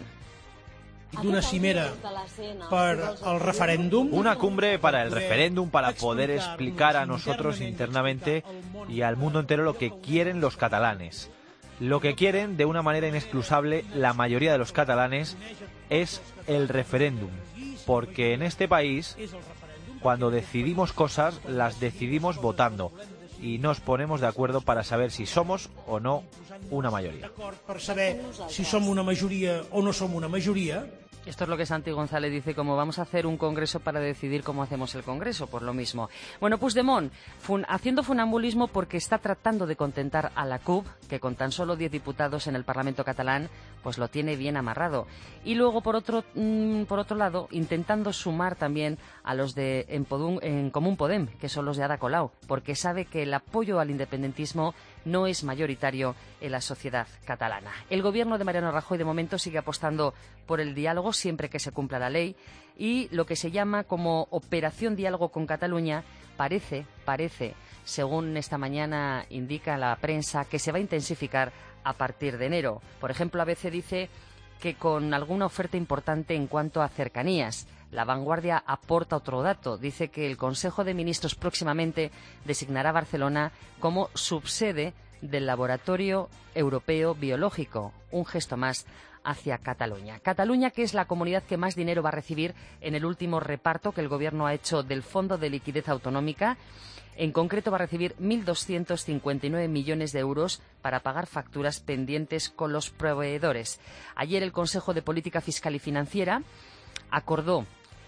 [SPEAKER 5] D'una cimera per al referéndum.
[SPEAKER 13] Una cumbre para el referéndum, para poder explicar a nosotros internamente y al mundo entero lo que quieren los catalanes. Lo que quieren, de una manera inexcusable, la mayoría de los catalanes, es el referéndum. Porque en este país, cuando decidimos cosas, las decidimos votando. Y nos ponemos de acuerdo para saber si somos o no una mayoría.
[SPEAKER 5] Per saber si som una majoria o no som una majoria.
[SPEAKER 3] Esto es lo que Santi González dice, como vamos a hacer un congreso para decidir cómo hacemos el congreso, pues lo mismo. Bueno, Puigdemont, fun, haciendo funambulismo porque está tratando de contentar a la C U P, que con tan solo diez diputados en el Parlamento catalán, pues lo tiene bien amarrado. Y luego, por otro, mmm, por otro lado, intentando sumar también a los de en, Podum, en Común Podem, que son los de Ada Colau, porque sabe que el apoyo al independentismo no es mayoritario en la sociedad catalana. El gobierno de Mariano Rajoy de momento sigue apostando por el diálogo siempre que se cumpla la ley y lo que se llama como Operación Diálogo con Cataluña parece, parece, según esta mañana indica la prensa, que se va a intensificar a partir de enero. Por ejemplo, A B C dice que con alguna oferta importante en cuanto a cercanías. La Vanguardia aporta otro dato. Dice que el Consejo de Ministros próximamente designará Barcelona como subsede del Laboratorio Europeo Biológico. Un gesto más hacia Cataluña. Cataluña, que es la comunidad que más dinero va a recibir en el último reparto que el Gobierno ha hecho del Fondo de Liquidez Autonómica. En concreto, va a recibir mil doscientos cincuenta y nueve millones de euros para pagar facturas pendientes con los proveedores. Ayer el Consejo de Política Fiscal y Financiera acordó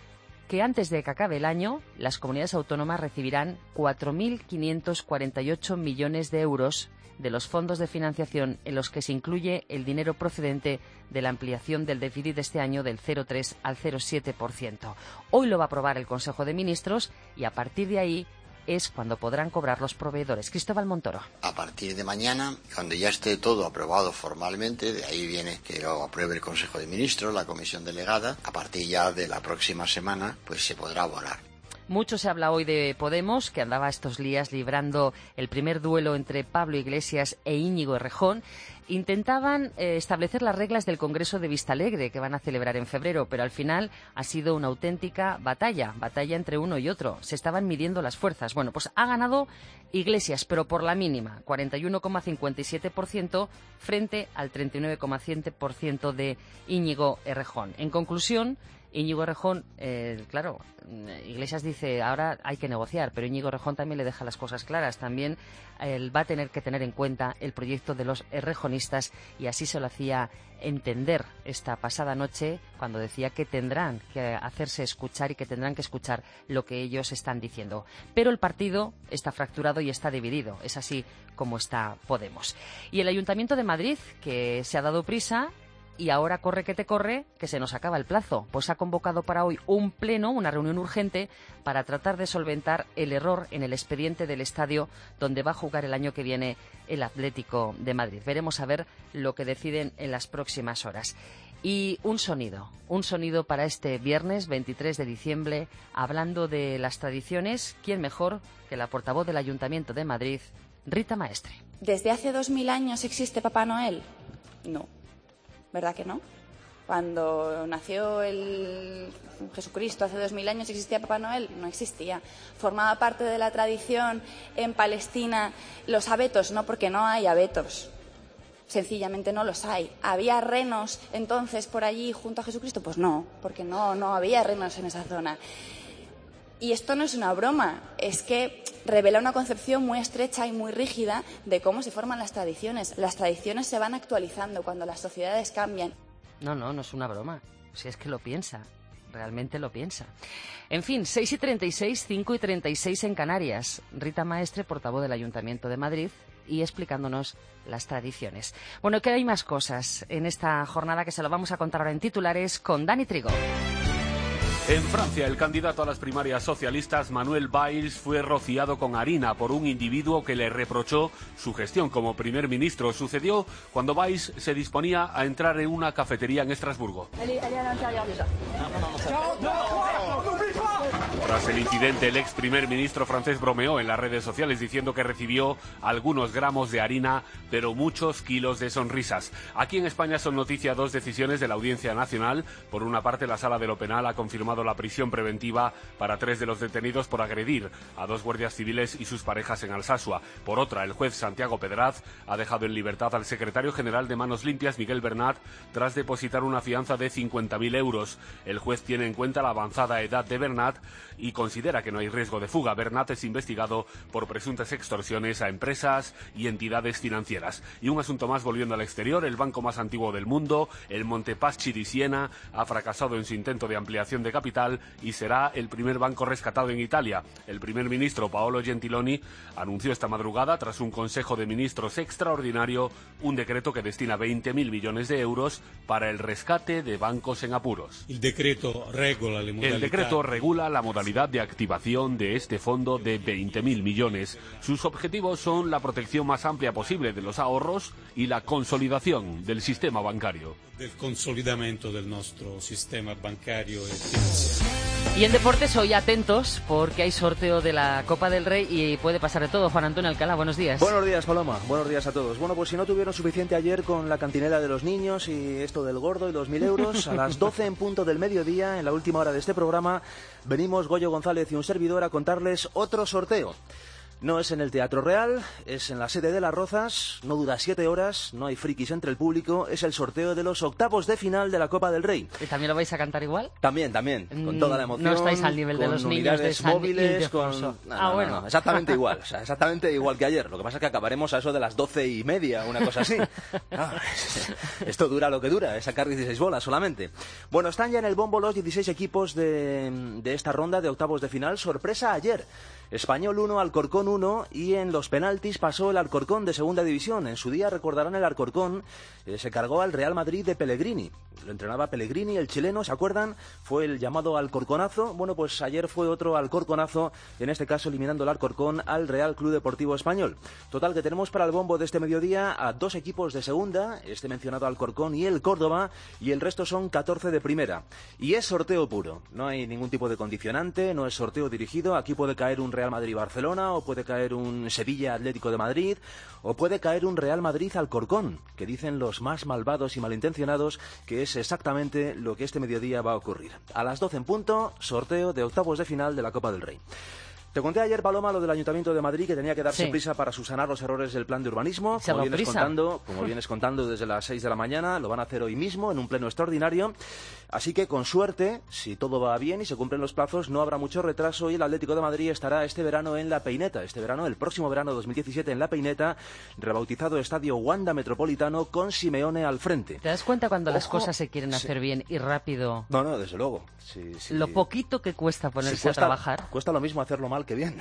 [SPEAKER 3] que antes de que acabe el año, las comunidades autónomas recibirán cuatro mil quinientos cuarenta y ocho millones de euros de los fondos de financiación en los que se incluye el dinero procedente de la ampliación del déficit de este año del cero coma tres al cero coma siete por ciento. Hoy lo va a aprobar el Consejo de Ministros y a partir de ahí es cuando podrán cobrar los proveedores. Cristóbal Montoro.
[SPEAKER 7] A partir de mañana, cuando ya esté todo aprobado formalmente, de ahí viene que lo apruebe el Consejo de Ministros, la Comisión Delegada, a partir ya de la próxima semana, pues se podrá abonar.
[SPEAKER 3] Mucho se habla hoy de Podemos, que andaba estos días librando el primer duelo entre Pablo Iglesias e Íñigo Errejón. Intentaban eh, establecer las reglas del Congreso de Vistalegre, que van a celebrar en febrero, pero al final ha sido una auténtica batalla, batalla entre uno y otro. Se estaban midiendo las fuerzas. Bueno, pues ha ganado Iglesias, pero por la mínima, cuarenta y uno coma cincuenta y siete por ciento frente al treinta y nueve coma cien por ciento de Íñigo Errejón. En conclusión, Íñigo Errejón, eh, claro, Iglesias dice ahora hay que negociar, pero Íñigo Errejón también le deja las cosas claras. También él va a tener que tener en cuenta el proyecto de los errejonistas y así se lo hacía entender esta pasada noche cuando decía que tendrán que hacerse escuchar y que tendrán que escuchar lo que ellos están diciendo. Pero el partido está fracturado y está dividido. Es así como está Podemos. Y el Ayuntamiento de Madrid, que se ha dado prisa y ahora corre que te corre, que se nos acaba el plazo. Pues ha convocado para hoy un pleno, una reunión urgente, para tratar de solventar el error en el expediente del estadio donde va a jugar el año que viene el Atlético de Madrid. Veremos a ver lo que deciden en las próximas horas. Y un sonido, un sonido para este viernes veintitrés de diciembre, hablando de las tradiciones. ¿Quién mejor que la portavoz del Ayuntamiento de Madrid, Rita Maestre?
[SPEAKER 9] ¿Desde hace dos mil años existe Papá Noel? No. ¿Verdad que no? Cuando nació el Jesucristo hace dos mil años, ¿existía Papá Noel? No existía. ¿Formaba parte de la tradición en Palestina los abetos? No, porque no hay abetos. Sencillamente no los hay. ¿Había renos entonces por allí junto a Jesucristo? Pues no, porque no, no había renos en esa zona. Y esto no es una broma, es que revela una concepción muy estrecha y muy rígida de cómo se forman las tradiciones. Las tradiciones se van actualizando cuando las sociedades cambian.
[SPEAKER 3] No, no, no es una broma. Si es que lo piensa, realmente lo piensa. En fin, seis y treinta y seis, cinco y treinta y seis en Canarias. Rita Maestre, portavoz del Ayuntamiento de Madrid, y explicándonos las tradiciones. Bueno, que hay más cosas en esta jornada que se lo vamos a contar ahora en titulares con Dani Trigo.
[SPEAKER 14] En Francia, el candidato a las primarias socialistas, Manuel Valls, fue rociado con harina por un individuo que le reprochó su gestión como primer ministro. Sucedió cuando Valls se disponía a entrar en una cafetería en Estrasburgo. Tras el incidente, el ex primer ministro francés bromeó en las redes sociales diciendo que recibió algunos gramos de harina, pero muchos kilos de sonrisas. Aquí en España son noticia dos decisiones de la Audiencia Nacional. Por una parte, la Sala de lo Penal ha confirmado la prisión preventiva para tres de los detenidos por agredir a dos guardias civiles y sus parejas en Alsasua. Por otra, el juez Santiago Pedraz ha dejado en libertad al secretario general de Manos Limpias, Miguel Bernat, tras depositar una fianza de cincuenta mil euros. El juez tiene en cuenta la avanzada edad de Bernat y considera que no hay riesgo de fuga. Bernat es investigado por presuntas extorsiones a empresas y entidades financieras. Y un asunto más volviendo al exterior, el banco más antiguo del mundo, el Montepaschi di Siena, ha fracasado en su intento de ampliación de capital y será el primer banco rescatado en Italia. El primer ministro Paolo Gentiloni anunció esta madrugada, tras un consejo de ministros extraordinario, un decreto que destina veinte mil millones de euros para el rescate de bancos en apuros.
[SPEAKER 16] El decreto regula, le
[SPEAKER 14] el decreto regula la modalidad modalidad de activación de este fondo de veinte mil millones. Sus objetivos son la protección más amplia posible de los ahorros y la consolidación del sistema bancario.
[SPEAKER 15] Del consolidamento del nuestro sistema bancario y financiero.
[SPEAKER 3] Y en deportes hoy atentos porque hay sorteo de la Copa del Rey y puede pasar de todo. Juan Antonio Alcalá, buenos días.
[SPEAKER 16] Buenos días, Paloma. Buenos días a todos. Bueno, pues si no tuvieron suficiente ayer con la cantinela de los niños y esto del gordo y los mil euros, a las doce en punto del mediodía, en la última hora de este programa, venimos Goyo González y un servidor a contarles otro sorteo. No es en el Teatro Real, es en la sede de Las Rozas, no dura siete horas, no hay frikis entre el público, es el sorteo de los octavos de final de la Copa del Rey.
[SPEAKER 3] ¿Y también lo vais a cantar igual?
[SPEAKER 16] También, también, con
[SPEAKER 3] Mm,
[SPEAKER 16] toda la emoción.
[SPEAKER 3] no estáis al nivel de
[SPEAKER 16] con
[SPEAKER 3] los niños de
[SPEAKER 16] unidades
[SPEAKER 3] San
[SPEAKER 16] móviles,
[SPEAKER 3] Ildefonso.
[SPEAKER 16] con... No,
[SPEAKER 3] Ah,
[SPEAKER 16] no,
[SPEAKER 3] bueno.
[SPEAKER 16] no, no, exactamente igual, o sea, exactamente igual que ayer. Lo que pasa es que acabaremos a eso de las doce y media, una cosa así. Ah, esto dura lo que dura, es sacar dieciséis bolas solamente. Bueno, están ya en el bombo los dieciséis equipos de, de esta ronda de octavos de final. Sorpresa ayer. Español uno, Alcorcón uno, y en los penaltis pasó el Alcorcón de segunda división. En su día, recordarán, el Alcorcón eh, se cargó al Real Madrid de Pellegrini. Lo entrenaba Pellegrini, el chileno, ¿se acuerdan? Fue el llamado Alcorconazo. Bueno, pues ayer fue otro Alcorconazo, en este caso eliminando el Alcorcón al Real Club Deportivo Español. Total, que tenemos para el bombo de este mediodía a dos equipos de segunda, este mencionado Alcorcón y el Córdoba, y el resto son catorce de primera. Y es sorteo puro, no hay ningún tipo de condicionante, no es sorteo dirigido. Aquí puede caer un Real Madrid-Barcelona, o puede caer un Sevilla-Atlético de Madrid, o puede caer un Real Madrid-Alcorcón, que dicen los más malvados y malintencionados que es exactamente lo que este mediodía va a ocurrir. A las doce en punto, sorteo de octavos de final de la Copa del Rey. Te conté ayer, Paloma, lo del Ayuntamiento de Madrid, que tenía que darse
[SPEAKER 3] Sí.
[SPEAKER 16] prisa para subsanar los errores del plan de urbanismo.
[SPEAKER 3] Se
[SPEAKER 16] Como
[SPEAKER 3] lo
[SPEAKER 16] vienes,
[SPEAKER 3] prisa.
[SPEAKER 16] contando, como vienes contando desde las seis de la mañana, lo van a hacer hoy mismo en un pleno extraordinario. Así que, con suerte, si todo va bien y se cumplen los plazos, no habrá mucho retraso y el Atlético de Madrid estará este verano en La Peineta. Este verano, el próximo verano dos mil diecisiete, en La Peineta, rebautizado Estadio Wanda Metropolitano, con Simeone al frente.
[SPEAKER 3] ¿Te das cuenta cuando las
[SPEAKER 16] Ojo,
[SPEAKER 3] cosas se quieren
[SPEAKER 16] sí.
[SPEAKER 3] hacer bien y rápido?
[SPEAKER 16] No, no, desde luego. Sí, sí.
[SPEAKER 3] Lo poquito que cuesta ponerse
[SPEAKER 16] Sí, cuesta,
[SPEAKER 3] a trabajar.
[SPEAKER 16] Cuesta lo mismo hacerlo mal que bien.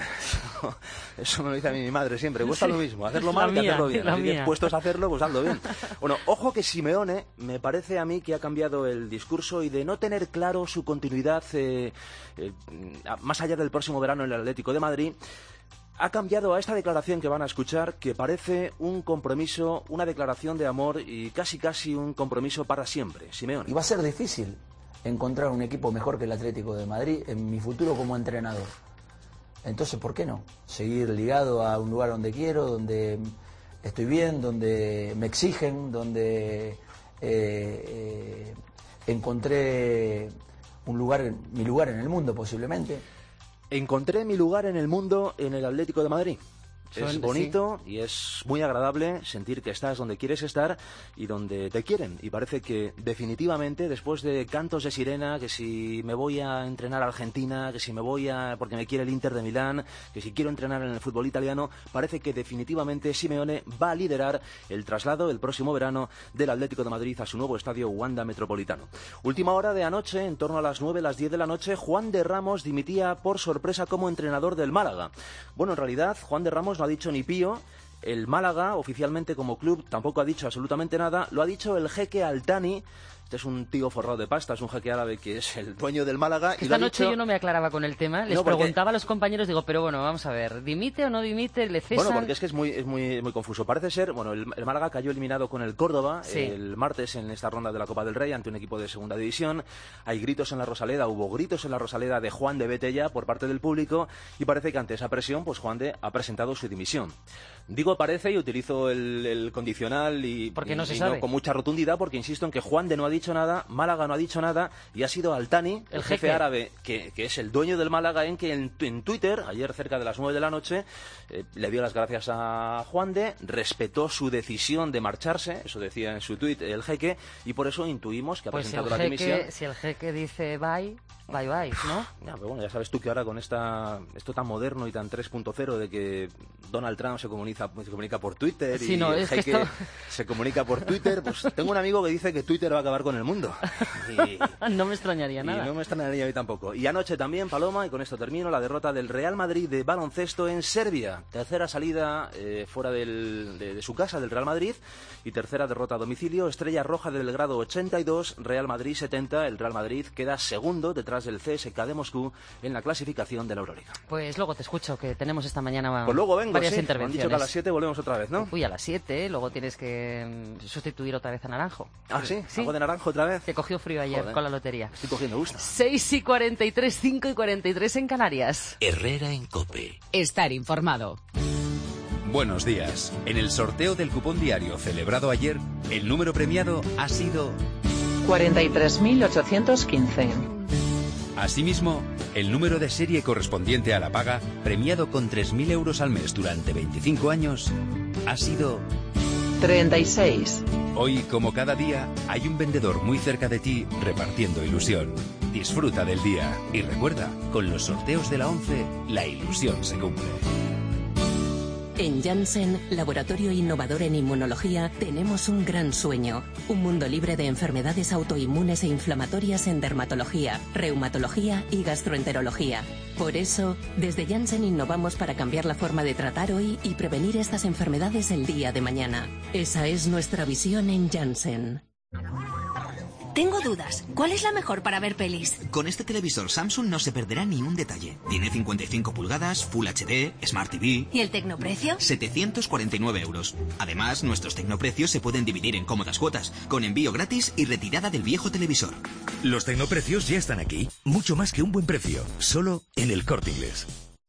[SPEAKER 16] Eso me lo dice a mí mi madre siempre. Cuesta
[SPEAKER 3] Sí,
[SPEAKER 16] lo mismo hacerlo
[SPEAKER 3] la
[SPEAKER 16] mal que
[SPEAKER 3] mía,
[SPEAKER 16] hacerlo bien.
[SPEAKER 3] la
[SPEAKER 16] Así que
[SPEAKER 3] mía.
[SPEAKER 16] puestos a hacerlo, pues hazlo bien. Bueno, ojo que Simeone me parece a mí que ha cambiado el discurso y de no tener claro su continuidad eh, eh, más allá del próximo verano en el Atlético de Madrid, ha cambiado a esta declaración que van a escuchar, que parece un compromiso, una declaración de amor y casi casi un compromiso para siempre. Simeone.
[SPEAKER 19] Y va a ser difícil encontrar un equipo mejor que el Atlético de Madrid en mi futuro como entrenador. Entonces, ¿por qué no? Seguir ligado a un lugar donde quiero, donde estoy bien, donde me exigen, donde eh, eh, encontré un lugar, mi lugar en el mundo posiblemente.
[SPEAKER 16] Encontré mi lugar en el mundo en el Atlético de Madrid. Es
[SPEAKER 3] Son-
[SPEAKER 16] bonito y es muy agradable sentir que estás donde quieres estar y donde te quieren. Y parece que definitivamente, después de cantos de sirena, que si me voy a entrenar a Argentina, que si me voy a porque me quiere el Inter de Milán, que si quiero entrenar en el fútbol italiano, parece que definitivamente Simeone va a liderar el traslado el próximo verano del Atlético de Madrid a su nuevo estadio Wanda Metropolitano. Última hora de anoche, en torno a las nueve, las diez de la noche, Juan de Ramos dimitía por sorpresa como entrenador del Málaga. Bueno, en realidad, Juan de Ramos no ha dicho ni pío. El Málaga, oficialmente como club, tampoco ha dicho absolutamente nada. Lo ha dicho el jeque Altani. Este es un tío forrado de pasta, es un jeque árabe que es el dueño del Málaga. Y lo
[SPEAKER 3] Esta
[SPEAKER 16] ha
[SPEAKER 3] noche
[SPEAKER 16] dicho...
[SPEAKER 3] yo no me aclaraba con el tema, les
[SPEAKER 16] No, porque-
[SPEAKER 3] preguntaba a los compañeros, digo, pero bueno, vamos a ver, ¿dimite o no dimite? ¿Le cesan?
[SPEAKER 16] Bueno, porque es que es muy, es muy, muy confuso. Parece ser, bueno, el, el Málaga cayó eliminado con el Córdoba
[SPEAKER 3] Sí.
[SPEAKER 16] el martes en esta ronda de la Copa del Rey ante un equipo de segunda división. Hay gritos en la Rosaleda, hubo gritos en la Rosaleda de Juan de Betella por parte del público y parece que ante esa presión, pues Juan de ha presentado su dimisión. Digo parece y utilizo el, el condicional y,
[SPEAKER 3] Porque
[SPEAKER 16] y-
[SPEAKER 3] no se
[SPEAKER 16] y
[SPEAKER 3] sabe.
[SPEAKER 16] con mucha rotundidad porque insisto en que Juan de no ha dicho nada, Málaga no ha dicho nada y ha sido Altani, el,
[SPEAKER 3] El
[SPEAKER 16] jefe
[SPEAKER 3] jefe.
[SPEAKER 16] árabe, que, que es el dueño del Málaga, en que en, en Twitter, ayer cerca de las nueve de la noche, eh, le dio las gracias a Juan de, respetó su decisión de marcharse, eso decía en su tuit el jeque, y por eso intuimos que ha
[SPEAKER 3] Pues si el,
[SPEAKER 16] presentado la dimisión.
[SPEAKER 3] jeque, si el jeque dice bye, bye bye, ¿no?
[SPEAKER 16] Ya, pero bueno, ya sabes tú que ahora con esta esto tan moderno y tan tres punto cero de que Donald Trump se comunica, se comunica por Twitter
[SPEAKER 3] Sí,
[SPEAKER 16] y
[SPEAKER 3] no,
[SPEAKER 16] el
[SPEAKER 3] es que
[SPEAKER 16] jeque
[SPEAKER 3] esto-
[SPEAKER 16] se comunica por Twitter, pues tengo un amigo que dice que Twitter va a acabar con el mundo. Y,
[SPEAKER 3] No me extrañaría
[SPEAKER 16] y
[SPEAKER 3] nada.
[SPEAKER 16] no me extrañaría a mí tampoco. Y anoche también, Paloma, y con esto termino, la derrota del Real Madrid de baloncesto en Serbia. Tercera salida eh, fuera del- de, de su casa del Real Madrid y tercera derrota a domicilio. Estrella Roja de Belgrado ochenta y dos, Real Madrid setenta. El Real Madrid queda segundo detrás detrás del C S K a de Moscú en la clasificación de la Euroliga.
[SPEAKER 3] Pues luego te escucho, que tenemos esta mañana
[SPEAKER 16] pues luego vengo,
[SPEAKER 3] varias
[SPEAKER 16] sí.
[SPEAKER 3] intervenciones.
[SPEAKER 16] Me han dicho que a las siete volvemos otra vez, ¿no?
[SPEAKER 3] Uy, a las siete, luego tienes que sustituir otra vez a Naranjo.
[SPEAKER 16] ¿Ah, sí?
[SPEAKER 3] ¿Sí?
[SPEAKER 16] ¿Algo de Naranjo otra vez?
[SPEAKER 3] Que cogió frío ayer
[SPEAKER 16] Joder.
[SPEAKER 3] con la lotería.
[SPEAKER 16] Estoy cogiendo gusto.
[SPEAKER 3] seis y cuarenta y tres, cinco y cuarenta y tres en Canarias.
[SPEAKER 11] Herrera en COPE.
[SPEAKER 2] Estar informado.
[SPEAKER 8] Buenos días. En el sorteo del cupón diario celebrado ayer, el número premiado ha sido
[SPEAKER 18] cuarenta y tres mil ochocientos quince.
[SPEAKER 8] Asimismo, el número de serie correspondiente a la paga, premiado con tres mil euros al mes durante veinticinco años, ha sido
[SPEAKER 18] treinta y seis.
[SPEAKER 8] Hoy, como cada día, hay un vendedor muy cerca de ti repartiendo ilusión. Disfruta del día y recuerda, con los sorteos de la once, la ilusión se cumple.
[SPEAKER 21] En Janssen, laboratorio innovador en inmunología, tenemos un gran sueño. Un mundo libre de enfermedades autoinmunes e inflamatorias en dermatología, reumatología y gastroenterología. Por eso, desde Janssen innovamos para cambiar la forma de tratar hoy y prevenir estas enfermedades el día de mañana. Esa es nuestra visión en Janssen.
[SPEAKER 24] Tengo dudas. ¿Cuál es la mejor para ver pelis?
[SPEAKER 25] Con este televisor Samsung no se perderá ni un detalle. Tiene cincuenta y cinco pulgadas, Full H D, Smart T V...
[SPEAKER 24] ¿Y el tecnoprecio?
[SPEAKER 25] setecientos cuarenta y nueve euros. Además, nuestros tecnoprecios se pueden dividir en cómodas cuotas, con envío gratis y retirada del viejo televisor.
[SPEAKER 11] Los tecnoprecios ya están aquí. Mucho más que un buen precio. Solo en el Corte Inglés.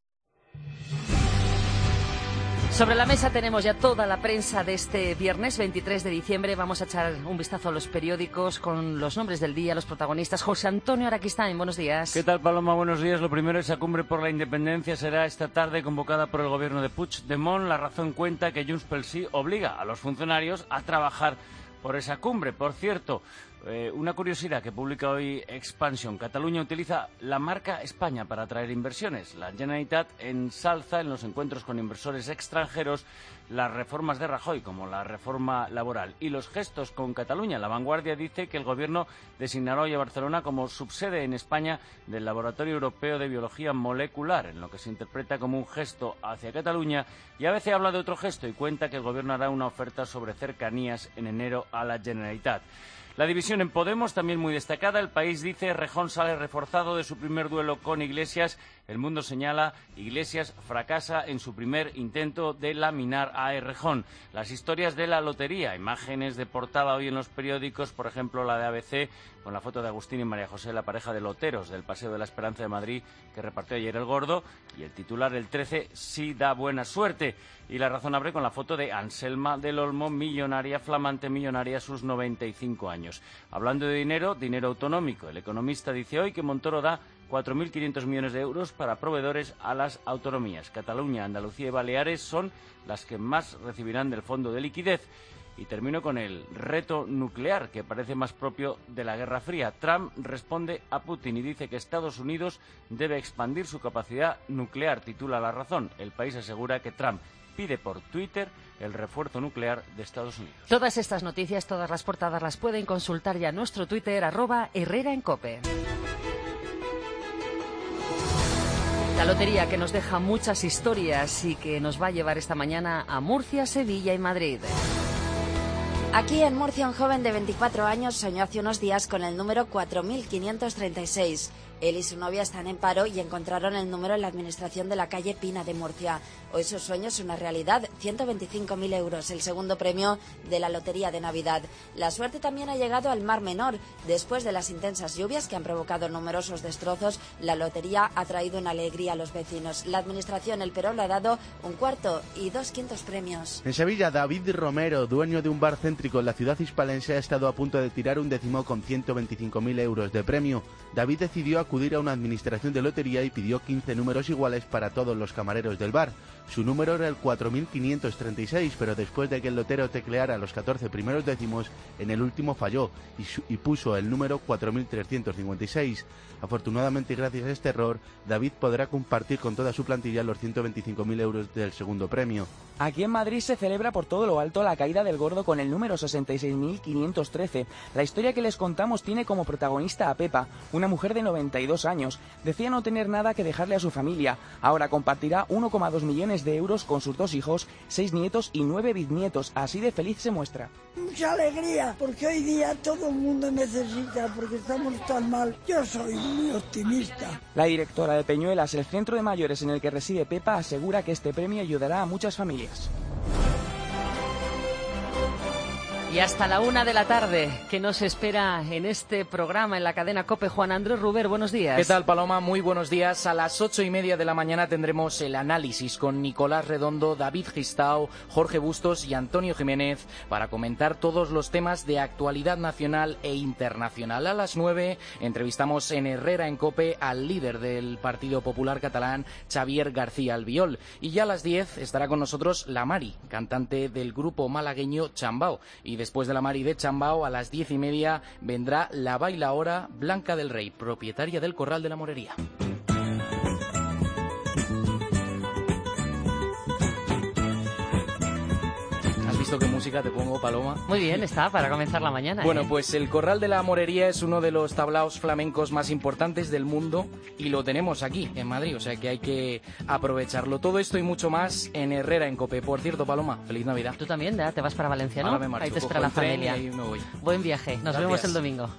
[SPEAKER 3] Sobre la mesa tenemos ya toda la prensa de este viernes veintitrés de diciembre. Vamos a echar un vistazo a los periódicos con los nombres del día, los protagonistas. José Antonio Araquistain, buenos días.
[SPEAKER 26] ¿Qué tal, Paloma? Buenos días. Lo primero, esa cumbre por la independencia será esta tarde convocada por el gobierno de Puigdemont. La razón cuenta que Junts pel Sí obliga a los funcionarios a trabajar por esa cumbre. Por cierto, eh, una curiosidad que publica hoy Expansión. Cataluña utiliza la marca España para atraer inversiones. La Generalitat ensalza en los encuentros con inversores extranjeros las reformas de Rajoy, como la reforma laboral, y los gestos con Cataluña. La Vanguardia dice que el gobierno designará hoy a Barcelona como subsede en España del Laboratorio Europeo de Biología Molecular, en lo que se interpreta como un gesto hacia Cataluña, y a veces habla de otro gesto y cuenta que el gobierno hará una oferta sobre cercanías en enero a la Generalitat. La división en Podemos, también muy destacada. El País dice: Rejón sale reforzado de su primer duelo con Iglesias. El Mundo señala: Iglesias fracasa en su primer intento de laminar a Errejón. Las historias de la lotería, imágenes de portada hoy en los periódicos, por ejemplo la de A B C, con la foto de Agustín y María José, la pareja de loteros del Paseo de la Esperanza de Madrid, que repartió ayer el gordo, y el titular: el trece sí da buena suerte. Y La Razón abre con la foto de Anselma del Olmo, millonaria, flamante millonaria a sus noventa y cinco años. Hablando de dinero, dinero autonómico. El Economista dice hoy que Montoro da cuatro mil quinientos millones de euros para proveedores a las autonomías. Cataluña, Andalucía y Baleares son las que más recibirán del fondo de liquidez. Y termino con el reto nuclear, que parece más propio de la Guerra Fría. Trump responde a Putin y dice que Estados Unidos debe expandir su capacidad nuclear, titula La Razón. El País asegura que Trump pide por Twitter el refuerzo nuclear de Estados Unidos.
[SPEAKER 3] Todas estas noticias, todas las portadas, las pueden consultar ya en nuestro Twitter, arroba Herrera en Cope. La lotería, que nos deja muchas historias y que nos va a llevar esta mañana a Murcia, Sevilla y Madrid.
[SPEAKER 27] Aquí en Murcia, un joven de veinticuatro años soñó hace unos días con el número cuatro mil quinientos treinta y seis. Él y su novia están en paro y encontraron el número en la administración de la calle Pina de Murcia. Hoy su sueño es una realidad: ciento veinticinco mil euros, el segundo premio de la Lotería de Navidad. La suerte también ha llegado al Mar Menor. Después de las intensas lluvias que han provocado numerosos destrozos, la lotería ha traído una alegría a los vecinos. La administración, el Perón, le ha dado un cuarto y dos quintos premios.
[SPEAKER 28] En Sevilla, David Romero, dueño de un bar céntrico en la ciudad hispalense, ha estado a punto de tirar un décimo con ciento veinticinco mil euros de premio. David decidió acudir a una administración de lotería y pidió quince números iguales para todos los camareros del bar. Su número era el cuatro mil quinientos treinta y seis, pero después de que el lotero tecleara los catorce primeros décimos, en el último falló y, su- y puso el número cuatro mil trescientos cincuenta y seis. Afortunadamente, y gracias a este error, David podrá compartir con toda su plantilla los ciento veinticinco mil euros del segundo premio.
[SPEAKER 29] Aquí en Madrid se celebra por todo lo alto la caída del gordo con el número sesenta y seis mil quinientos trece. La historia que les contamos tiene como protagonista a Pepa, una mujer de noventa ochenta y dos años. Decía no tener nada que dejarle a su familia. Ahora compartirá uno coma dos millones de euros con sus dos hijos, seis nietos y nueve bisnietos. Así de feliz se muestra.
[SPEAKER 1] Mucha alegría, porque hoy día todo el mundo necesita, porque estamos tan mal. Yo soy muy optimista.
[SPEAKER 29] La directora de Peñuelas, el centro de mayores en el que reside Pepa, asegura que este premio ayudará a muchas familias.
[SPEAKER 3] Y hasta la una de la tarde, que nos espera en este programa en la cadena COPE. Juan Andrés Ruber, buenos días.
[SPEAKER 4] ¿Qué tal, Paloma? Muy buenos días. A las ocho y media de la mañana tendremos el análisis con Nicolás Redondo, David Gistao, Jorge Bustos y Antonio Jiménez para comentar todos los temas de actualidad nacional e internacional. A las nueve entrevistamos en Herrera en COPE al líder del Partido Popular catalán, Xavier García Albiol. Y ya a las diez estará con nosotros la Mari, cantante del grupo malagueño Chambao. Y después de la Mari de Chambao, a las diez y media vendrá la bailaora Blanca del Rey, propietaria del Corral de la Morería. ¿Has visto qué música te pongo, Paloma?
[SPEAKER 3] Muy bien, está para comenzar la mañana.
[SPEAKER 4] Bueno,
[SPEAKER 3] ¿eh?
[SPEAKER 4] pues el Corral de la Morería es uno de los tablaos flamencos más importantes del mundo y lo tenemos aquí, en Madrid, o sea que hay que aprovecharlo. Todo esto y mucho más en Herrera en COPE. Por cierto, Paloma, feliz Navidad.
[SPEAKER 3] Tú también, ¿ya? Te vas para Valencia, ¿no?
[SPEAKER 4] Ahora me marcho,
[SPEAKER 3] ahí te espera
[SPEAKER 4] cojo
[SPEAKER 3] la
[SPEAKER 4] el tren
[SPEAKER 3] familia.
[SPEAKER 4] y ahí me voy.
[SPEAKER 3] Buen viaje, nos
[SPEAKER 4] Gracias.
[SPEAKER 3] vemos el domingo.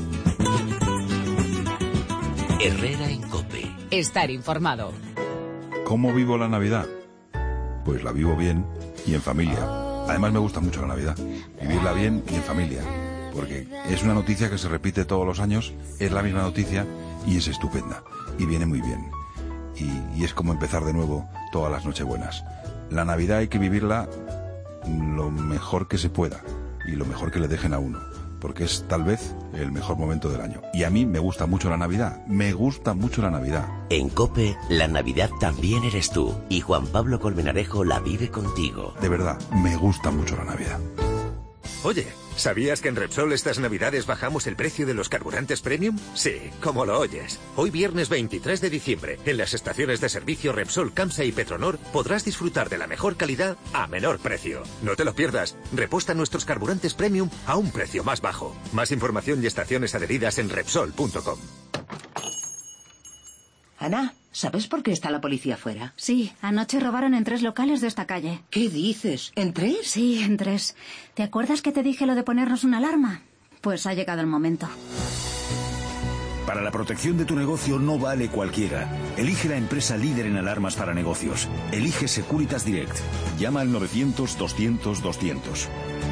[SPEAKER 11] Herrera en COPE.
[SPEAKER 2] Estar informado.
[SPEAKER 6] ¿Cómo vivo la Navidad? Pues la vivo bien y en familia. Además me gusta mucho la Navidad, vivirla bien y en familia, porque es una noticia que se repite todos los años, es la misma noticia y es estupenda, y viene muy bien. Y, y es como empezar de nuevo todas las Nochebuenas. La Navidad hay que vivirla lo mejor que se pueda y lo mejor que le dejen a uno, porque es tal vez el mejor momento del año. Y a mí me gusta mucho la Navidad, me gusta mucho la Navidad.
[SPEAKER 11] En COPE, la Navidad también eres tú, y Juan Pablo Colmenarejo la vive contigo.
[SPEAKER 6] De verdad, me gusta mucho la Navidad.
[SPEAKER 10] Oye, ¿sabías que en Repsol estas Navidades bajamos el precio de los carburantes premium? Sí, como lo oyes. Hoy viernes veintitrés de diciembre, en las estaciones de servicio Repsol, Camsa y Petronor, podrás disfrutar de la mejor calidad a menor precio. No te lo pierdas. Repuesta nuestros carburantes premium a un precio más bajo. Más información y estaciones adheridas en Repsol punto com.
[SPEAKER 12] Ana, ¿sabes por qué está la policía fuera?
[SPEAKER 17] Sí, anoche robaron en tres locales de esta calle.
[SPEAKER 12] ¿Qué dices? ¿En tres?
[SPEAKER 17] Sí, en tres. ¿Te acuerdas que te dije lo de ponernos una alarma? Pues ha llegado el momento.
[SPEAKER 20] Para la protección de tu negocio no vale cualquiera. Elige la empresa líder en alarmas para negocios. Elige Securitas Direct. Llama al novecientos doscientos doscientos.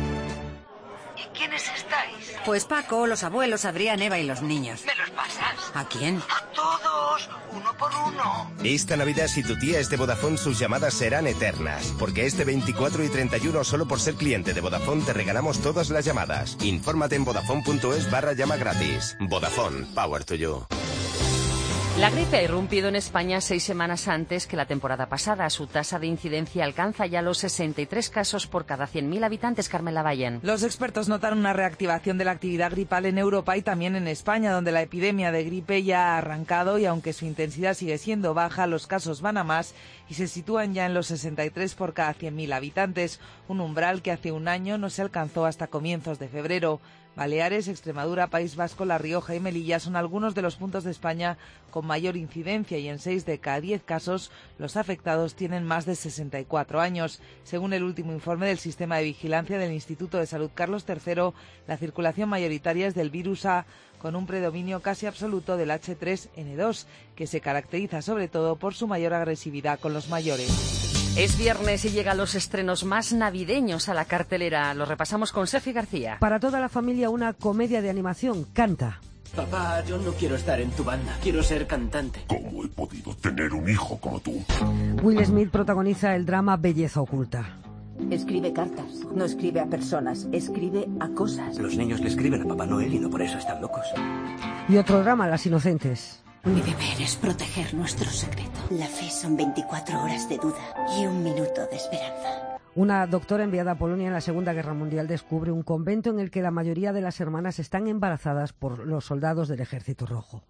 [SPEAKER 12] ¿Y quiénes estáis?
[SPEAKER 22] Pues Paco, los abuelos, Adrián, Eva y los niños.
[SPEAKER 12] ¿Me los pasas?
[SPEAKER 22] ¿A quién?
[SPEAKER 12] A todos, uno por uno.
[SPEAKER 23] Esta Navidad, si tu tía es de Vodafone, sus llamadas serán eternas. Porque este veinticuatro y treinta y uno, solo por ser cliente de Vodafone, te regalamos todas las llamadas. Infórmate en vodafone.es barra llama gratis. Vodafone, power to you.
[SPEAKER 3] La gripe ha irrumpido en España seis semanas antes que la temporada pasada. Su tasa de incidencia alcanza ya los sesenta y tres casos por cada cien mil habitantes. Carmen Lavallén.
[SPEAKER 30] Los expertos notan una reactivación de la actividad gripal en Europa y también en España, donde la epidemia de gripe ya ha arrancado y aunque su intensidad sigue siendo baja, los casos van a más y se sitúan ya en los sesenta y tres por cada cien mil habitantes, un umbral que hace un año no se alcanzó hasta comienzos de febrero. Baleares, Extremadura, País Vasco, La Rioja y Melilla son algunos de los puntos de España con mayor incidencia y en seis de cada diez casos los afectados tienen más de sesenta y cuatro años. Según el último informe del Sistema de Vigilancia del Instituto de Salud Carlos tercero, la circulación mayoritaria es del virus A, con un predominio casi absoluto del hache tres ene dos, que se caracteriza sobre todo por su mayor agresividad con los mayores.
[SPEAKER 3] Es viernes y llegan los estrenos más navideños a la cartelera. Los repasamos con Sergio García.
[SPEAKER 31] Para toda la familia, una comedia de animación, Canta.
[SPEAKER 32] Papá, yo no quiero estar en tu banda, quiero ser cantante.
[SPEAKER 33] ¿Cómo he podido tener un hijo como tú?
[SPEAKER 31] Will Smith protagoniza el drama Belleza Oculta.
[SPEAKER 34] Escribe cartas, no escribe a personas, escribe a cosas.
[SPEAKER 32] Los niños le escriben a Papá Noel y no por eso están locos.
[SPEAKER 31] Y otro drama, Las Inocentes.
[SPEAKER 34] Mi deber es proteger nuestro secreto. La fe son veinticuatro horas de duda y un minuto de esperanza.
[SPEAKER 31] Una doctora enviada a Polonia en la Segunda Guerra Mundial descubre un convento en el que la mayoría de las hermanas están embarazadas por los soldados del Ejército Rojo.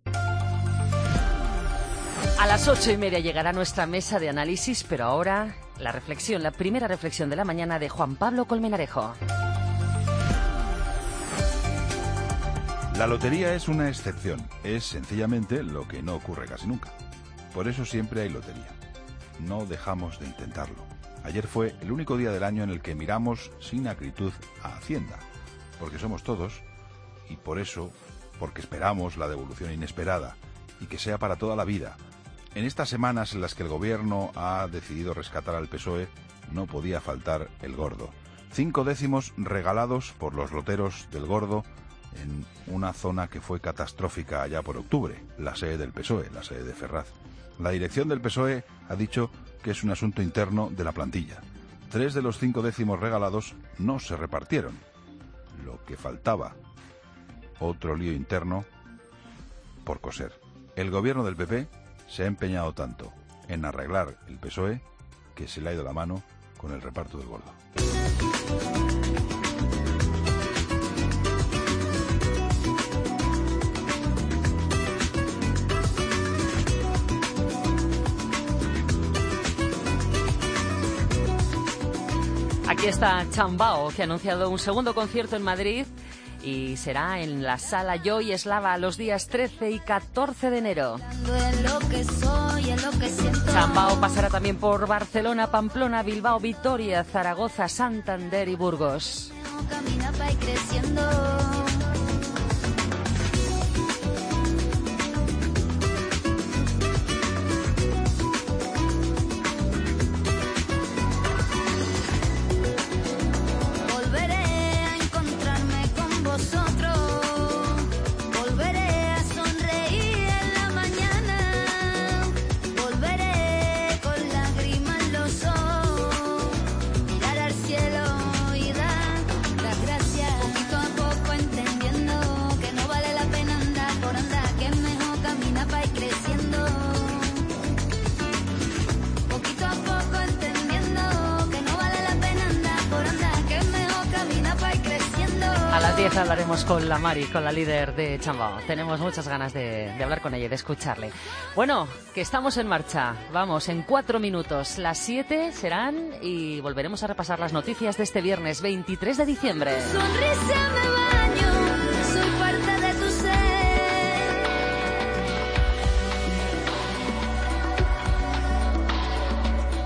[SPEAKER 3] A las ocho y media llegará nuestra mesa de análisis, pero ahora la reflexión, la primera reflexión de la mañana de Juan Pablo Colmenarejo.
[SPEAKER 6] La lotería es una excepción, es sencillamente lo que no ocurre casi nunca. Por eso siempre hay lotería. No dejamos de intentarlo. Ayer fue el único día del año en el que miramos sin acritud a Hacienda, porque somos todos, y por eso, porque esperamos la devolución inesperada, y que sea para toda la vida. En estas semanas en las que el gobierno ha decidido rescatar al P S O E, no podía faltar el gordo. Cinco décimos regalados por los loteros del gordo en una zona que fue catastrófica allá por octubre, la sede del P S O E, la sede de Ferraz. La dirección del P S O E ha dicho que es un asunto interno de la plantilla. Tres de los cinco décimos regalados no se repartieron. Lo que faltaba, otro lío interno por coser. El gobierno del P P se ha empeñado tanto en arreglar el P S O E que se le ha ido la mano con el reparto del gordo.
[SPEAKER 3] Aquí está Chambao, que ha anunciado un segundo concierto en Madrid y será en la Sala Joy Eslava los días trece y catorce de enero. Chambao pasará también por Barcelona, Pamplona, Bilbao, Vitoria, Zaragoza, Santander y Burgos. A las diez hablaremos con la Mari, con la líder de Chambao. Tenemos muchas ganas de, de hablar con ella y de escucharle. Bueno, que estamos en marcha. Vamos, en cuatro minutos. Las siete serán y volveremos a repasar las noticias de este viernes veintitrés de diciembre. Sonrisa.